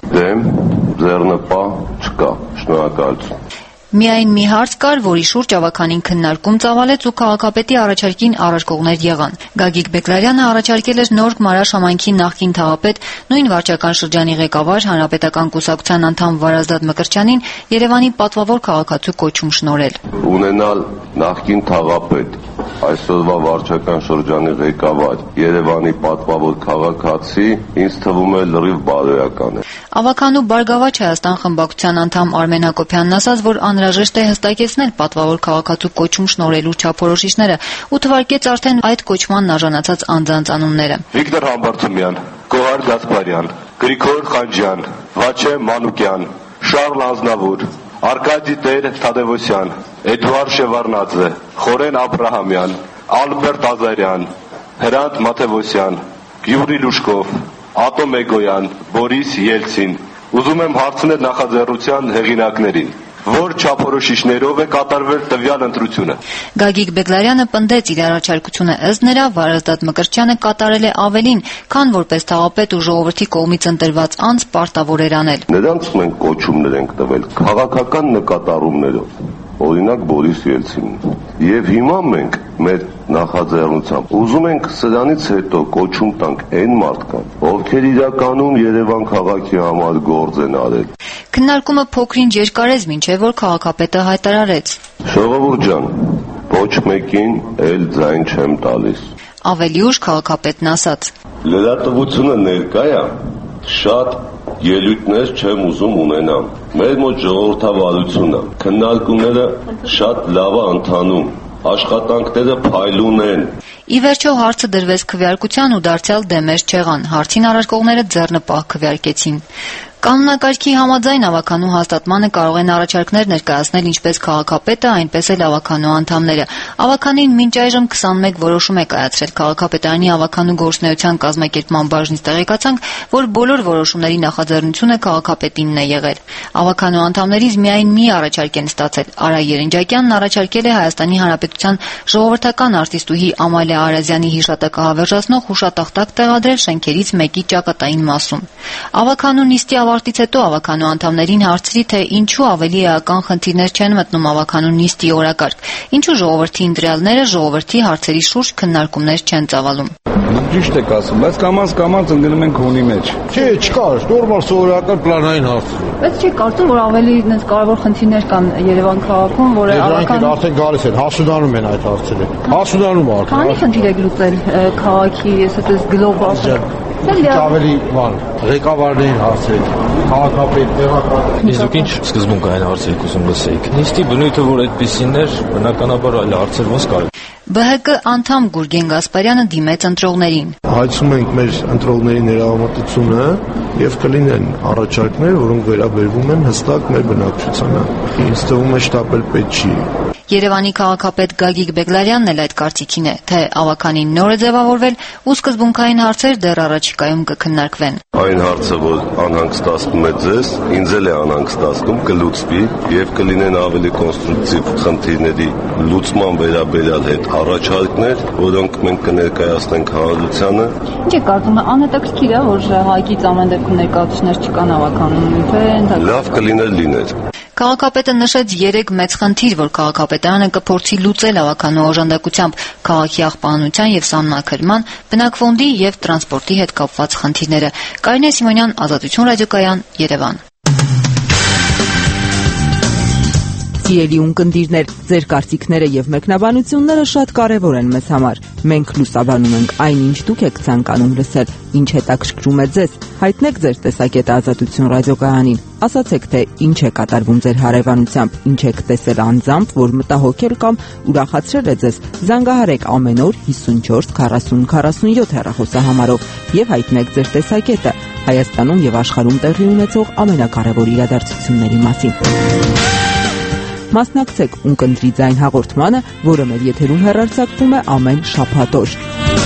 Speaker 7: Ձեռնպահ չկա, շնորհակալություն։
Speaker 17: Միայն մի հարց կար, որի շուրջ ավականին քննարկում ծավալեց ու քաղաքապետի առաջարկին առարկողներ եղան։ Գագիկ Բեկլարյանը առաջարկել էր նոր Մարաշ համայնքի նախկին թաղապետ, նույն վարչական շրջանի ղեկավար, հանրապետական կուսակցության անդամ Վարազդատ Մկրտչյանին Երևանի պատվավոր քաղաքացու կոչում շնորհել։
Speaker 7: Ունենալ նախկին թաղապետ, այսօրվա վարչական շրջանի ղեկավար, Երևանի պատվավոր քաղաքացի, ինձ թվում է լրիվ բարոյական է։
Speaker 17: Ավականու Բարգավաճ Հայաստան խմբակցության անդամ Արմեն Հակոբյանն ասաց, որ անհրաժեշտ է հստակեցնել պատվավոր քաղաքացու կոչում շնորհելու չափորոշիչները ու թվարկեց արդեն այդ կոչմանն արժանացած անձանց անունները։
Speaker 7: Վիկտոր Համբարձումյան, Գոհար Գասպարյան, Գրիգոր Խանջյան, Վաչե Մանուկյան, Շարլ Ազնավուր, Արկադի Տեր Թադևոսյան, Էդուարդ Շևարնաձե, Խորեն Աբրահամյան, Ալբերտ Ազարյան, Հրանտ Մաթևոսյան, Գյուրի Լուշկով, Ատո Մեգոյան, Բորիս Ելցին։ Ուզում եմ հարցնել նախաձեռնության հեղինակներին, որ չափորոշիչներով է կատարվել տվյալ ընտրությունը։
Speaker 17: Գագիկ Բեկլարյանը պնդեց իր առաջարկությունը, ըստ նրա Վարազդատ Մկրտչյանը կատարել է ավելին, քան որպես թաղապետ ու ժողովրդի կողմից ընտրված անձ պարտավոր էր անել։
Speaker 7: Նրանց մենք կոչումներ ենք տվել քաղաքական նկատառումներով, օրինակ Բորիս Ելցինին։ Եվ հիմա մենք մեր նախաձեռնությամբ ուզում ենք սրանից հետո կոչում տանք այն մարդկանց, ովքեր իրականում Երևան քաղաքի համար գործ են արել։
Speaker 17: Քննարկումը փոքրինչ երկարեց, մինչև որ քաղաքապետը հայտարարեց.
Speaker 7: Ժողովուրդ ջան, ոչ մեկին էլ ձայն չեմ տալիս։
Speaker 17: Ավելի ուշ քաղաքապետն ասաց.
Speaker 7: Լրատվությունը ներկա է, շատ ելույթներ չեմ ուզում ունենամ։ Մեր մոտ ժողովրդավարությունը, քննարկումները շատ լավ է ընթանում, աշխատանքները փայլուն են։
Speaker 17: Ի վերջո հարցը դրվեց քվեարկության ու դարձյալ դեմեր չեղան։ Հարցին առարկողները ձեռնպահ քվեարկեցին։ Կանոնակարգի համաձայն ավականու հաստատմանը կարող են առաջարկներ ներկայացնել ինչպես քաղաքապետը, այնպես էլ ավականու անդամները։ Ավականին մինչ այժմ քսանմեկ որոշում է կայացրել քաղաքապետարանի ավականու գործունեության կազմակերպման բաժնից տեղեկացանք, որ բոլոր որոշումների նախաձեռնությունը քաղաքապետինն է եղել։ Ավականու անդամներից միայն մի առաջարկ են ստացել։ Արա Երնջակյանն առաջարկել է Հայաստանի Հանրապետության ժողովրդական արտիստուհի Ամալիա Արազյանի հիշատակը հավերժացնող հուշատախտակ տեղադրել շենքերից մեկի ճակատային մասում։ Ավականու նիստի ավարտից հետո ավականու անդամներին հարցրի, թե ինչու ավելի էական խնդիրներ չեն մտնում ավականու նիստի օրակարգ, ինչու ժողովրդի ընտրյալները ժողովրդի հարցերի շուրջ քննարկումներ չեն ծավալում։
Speaker 10: Ճիշտ եք ասում, բայց կամաց-կամաց ընկնում ենք հունի մեջ։
Speaker 20: Չէ, չկար, նորմալ սովորական պլանային հարցեր։
Speaker 17: Բայց չի կարծում, որ ավելի այնպես կարևոր խնդիրներ կան Երևան քաղաքում, որը
Speaker 20: ավական արդեն գալիս են, հասունանում են այդ հարցերը։ Հասունանում արդեն։
Speaker 17: Քանի խնդիր եք լուծել քաղաքի, այսպես գլոբալ։
Speaker 20: Ավելի բան, ղեկավարներին հարցեր, քաղաքապետ, տեղական։
Speaker 11: Իսկ ինչ սկզբունքային հարցեր կուզում լսեիք։ Նիստի բնույթը որ այդպեսին էր, բնականաբար այլ հարցեր ոնց կարող։
Speaker 17: Բ Հ Կ անդամ Գուրգեն Գասպարյանը դիմեց ընտրողներին։
Speaker 9: Հայցում ենք մեր ընտրողների ներողամտությունը եւ կլինեն առաջարկներ, որոնք վերաբերվում են հստակ մեր բնակչությանը։ Ինձ թվում է շտապել պետք չի։
Speaker 17: Երևանի քաղաքապետ Գագիկ Բեգլարյանն էլ այդ կարծիքին է, թե ավականին նոր է ձևավորվել ու սկզբունքային հարցեր դեռ առաջիկայում կքննարկվեն։
Speaker 7: Այն հարցը, որ անհանգստացնում է ձեզ, ինձ էլ է անհանգստացնում, կլուծվի եւ կլինեն ավելի կոնստրուկտիվ խնդիրների լուծման վերաբերյալ հետ առաջարկներ, որոնք մենք կներկայացնենք հանրությանը։
Speaker 17: Ինչ է կարծում, անհետաքրքիր է, որ Հայկից ամեն դեպքում ներկայացուցիչներ չկան ավականում, թե
Speaker 7: լավ կլիներ լիներ։
Speaker 17: Քաղաքապետը նշեց երեք մեծ խնդիր, որ քաղաքապետարանը կփորձի լուծել ավականու օժանդակությամբ՝ քաղաքի աղբանության եւ սանմաքրման, բնակֆոնդի եւ տրանսպորտի հետ կապված խնդիրները։ Կարինե Սիմոնյան, Ազատություն ռադիոկայան, Երևան։
Speaker 12: Սիրելի ունկնդիրներ, ձեր կարծիքները եւ մեկնաբանությունները շատ կարեւոր են մեզ համար։ Մենք լուսաբանում ենք այնինչ դուք եք ցանկանում լսել, ինչ հետաքրքրում է ձեզ։ Հայտնեք ձեր տեսակետը Ազատություն ռադիոկայանին։ Ասացեք, թե ինչ է կատարվում ձեր հարևանությամբ, ինչ եք տեսել անձամբ, որ մտահոգել կամ ուրախացրել է ձեզ։ Զանգահարեք ամեն օր հիսունչորս քառասուն քառասունյոթ հեռախոսահամարով եւ հայտնեք ձեր տեսակետը Հայաստանում եւ աշխարհում տեղի ունեցող ամենակարևոր իրադարձությունների մասին։ Մասնակցեք Ունկնդրի ձայն հաղորդմանը, որը մեր եթերում հեռարձակվում է ամեն շաբաթ օր։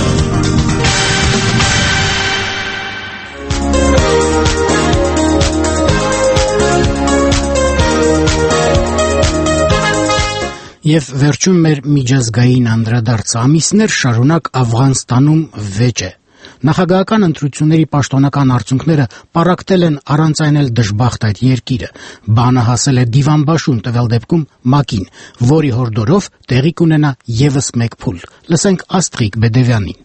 Speaker 1: Եվ վերջում մեր միջազգային անդրադարձը ամիսներ շարունակ Աֆղանստանում վեճ է։ Նախագահական ընտրությունների պաշտոնական արդյունքները պառակտել են առանց այն էլ դժբախտ այդ երկիրը։ Բանը հասել է դիվանբաշուն, տվյալ դեպքում ՄԱԿ-ին, որի հորդորով տեղի կունենա եւս մեկ փուլ։ Լսենք Աստրիկ Բեդևյանին։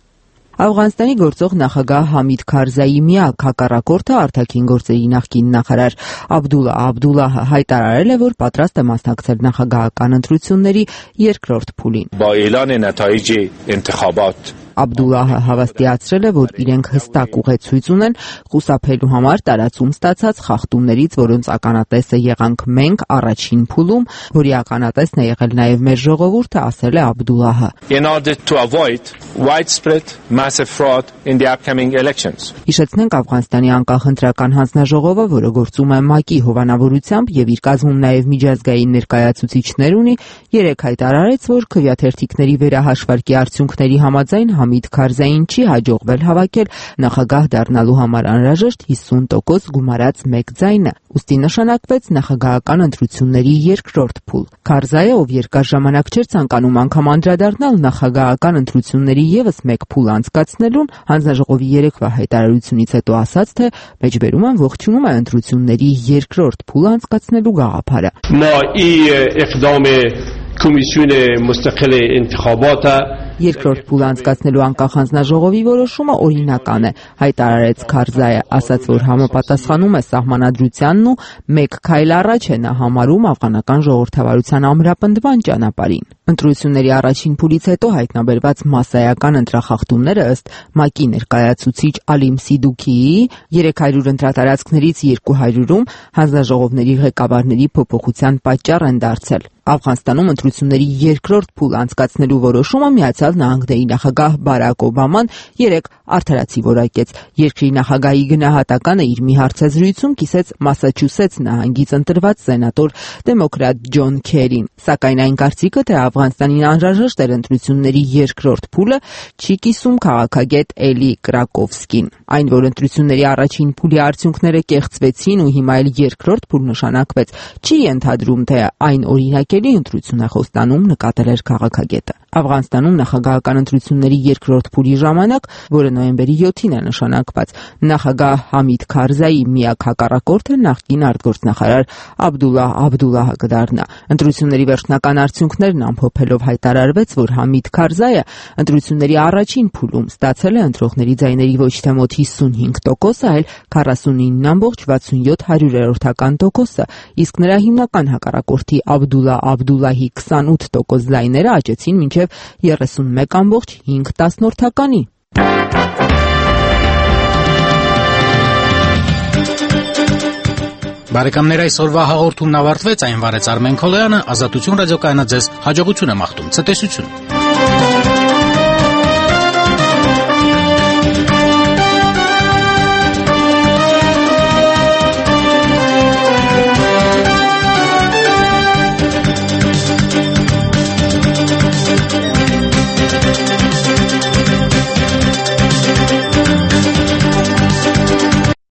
Speaker 12: Աֆղանստանի գործող նախագահ Համիդ Քարզայի միակ հակառակորդը արտաքին գործերի նախկին նախարար Աբդուլլա Աբդուլլահը հայտարարել է, որ պատրաստ է մասնակցել նախագահական ընտրությունների երկրորդ փուլին։
Speaker 24: Բա էլան նաթայիջ ինտիխաբատ
Speaker 12: Աբդուլլահը հավաստիացրել է, որ իրենք հստակ ուղեցույց ունեն խուսափելու համար տարածում ստացած խախտումներից, որոնց ականատեսը եղանք մենք առաջին փուլում, որի ականատեսն է եղել նաև մեր ժողովուրդը, ասել է Աբդուլլահը։
Speaker 24: In order to avoid widespread massive fraud in the upcoming elections.
Speaker 12: Հիշեցնենք Աֆղանստանի անկախ ընտրական հանձնաժողովը, որը գործում է ՄԱԿ-ի հովանավորությամբ եւ իր կազմում նաև միջազգային ներկայացուցիչներ ունի, երեք հայտարարեց, որ քվեաթերթիկների վերահաշվարկի արդյունքների համաձայն Համիդ Քարզային չի հաջողվել հավաքել նախագահ դառնալու համար անհրաժեշտ հիսուն տոկոս գումարած մեկ ձայնը, ուստի նշանակվեց նախագահական ընտրությունների երկրորդ փուլ։ Քարզայը, ով երկար ժամանակ չէր ցանկանում անգամ անդրադառնալ նախագահական ընտրությունների եւս մեկ փուլ անցկացնելուն, հանձնաժողովի երեկվա հայտարարությունից հետո ասաց, թե մեջբերում են ողջունում է ընտրությունների երկրորդ փուլ անցկացնելու գաղափարը։
Speaker 24: Նա ի իqdam կոմիսիոն մուստaqil ինտիխաբات
Speaker 12: Երկրորդ փուլ անցկացնելու անկախ հանձնաժողովի որոշումը օրինական է, հայտարարեց Քարզայը, ասաց, որ համապատասխանում է սահմանադրությանն ու մեկ քայլ առաջ է նա համարում աֆղանական ժողովրդավարության ամրապնդման ճանապարհին։ Ընտրությունների առաջին փուլից հետո հայտնաբերված մասսայական ընտրախախտումները ըստ ՄԱԿ-ի ներկայացուցիչ Ալիմ Սիդուքիի երեք հարյուր ընտրատարածքներից երկու հարյուրում հանձնաժողովների ղեկավարների փոփոխության պատճառ են դարձել։ Աֆղանստանում ընտրությունների երկրորդ փուլ անցկացնելու որոշումը Միացյալ Միացյալ Նահանգների նախագահ Բարակ Օբաման երեկ արդարացի որակեց։ Երկրի նախագահի գնահատականը իր մի հարցազրույցում կիսեց Մասաչուսեթս նահանգից ընտրված սենատոր դեմոկրատ Ջոն Քերին, սակայն այն կարծիքը, թե Աֆղանստանին անհրաժեշտ էր ընտրությունների երկրորդ փուլը, չի կիսում քաղաքագետ Էլի Կրակովսկին։ Այն, որ ընտրությունների առաջին փուլի արդյունքները կեղծվեցին ու հիմա էլ երկրորդ փուլ նշանակվեց, չի ենթադրում, թե այն օրինակելի ընտրություն է խոստանում, նկատել էր քաղաքագետը։ Աֆղանստանում նախագահական ընտրությունների երկրորդ փուլի ժամանակ, որը նոյեմբերի յոթին է նշանակված, նախագահ Համիդ Քարզայի միակ հակառակորդը նախկին արտգործնախարար Աբդուլլա Աբդուլլահը կդառնա։ Ընտրությունների վերջնական արդյունքներն ամփոփելով հայտարարվեց, որ Համիդ Քարզայը ընտրությունների առաջին փուլում ստացել է ընտրողների ձայների ոչ թե մոտ հիսունհինգ տոկոսը, այլ քառասունինը բացառությամբ վաթսունյոթ հարյուրերորդական տոկոսը, իսկ նրա հիմնական հակառակորդի Աբդուլլա Աբդուլլահի քսանութ տոկոս ձայները աճեցին մինչև երեսունմեկ բացառությամբ հինգ տասնորդականի։
Speaker 1: Բարեկամներ, այսօրվա հաղորդումն ավարտվեց, այն վարեց Արմեն Քոլոյանը, Ազատություն ռադիոկայանը ձեզ հաջողություն է մաղթում, ցտեսություն։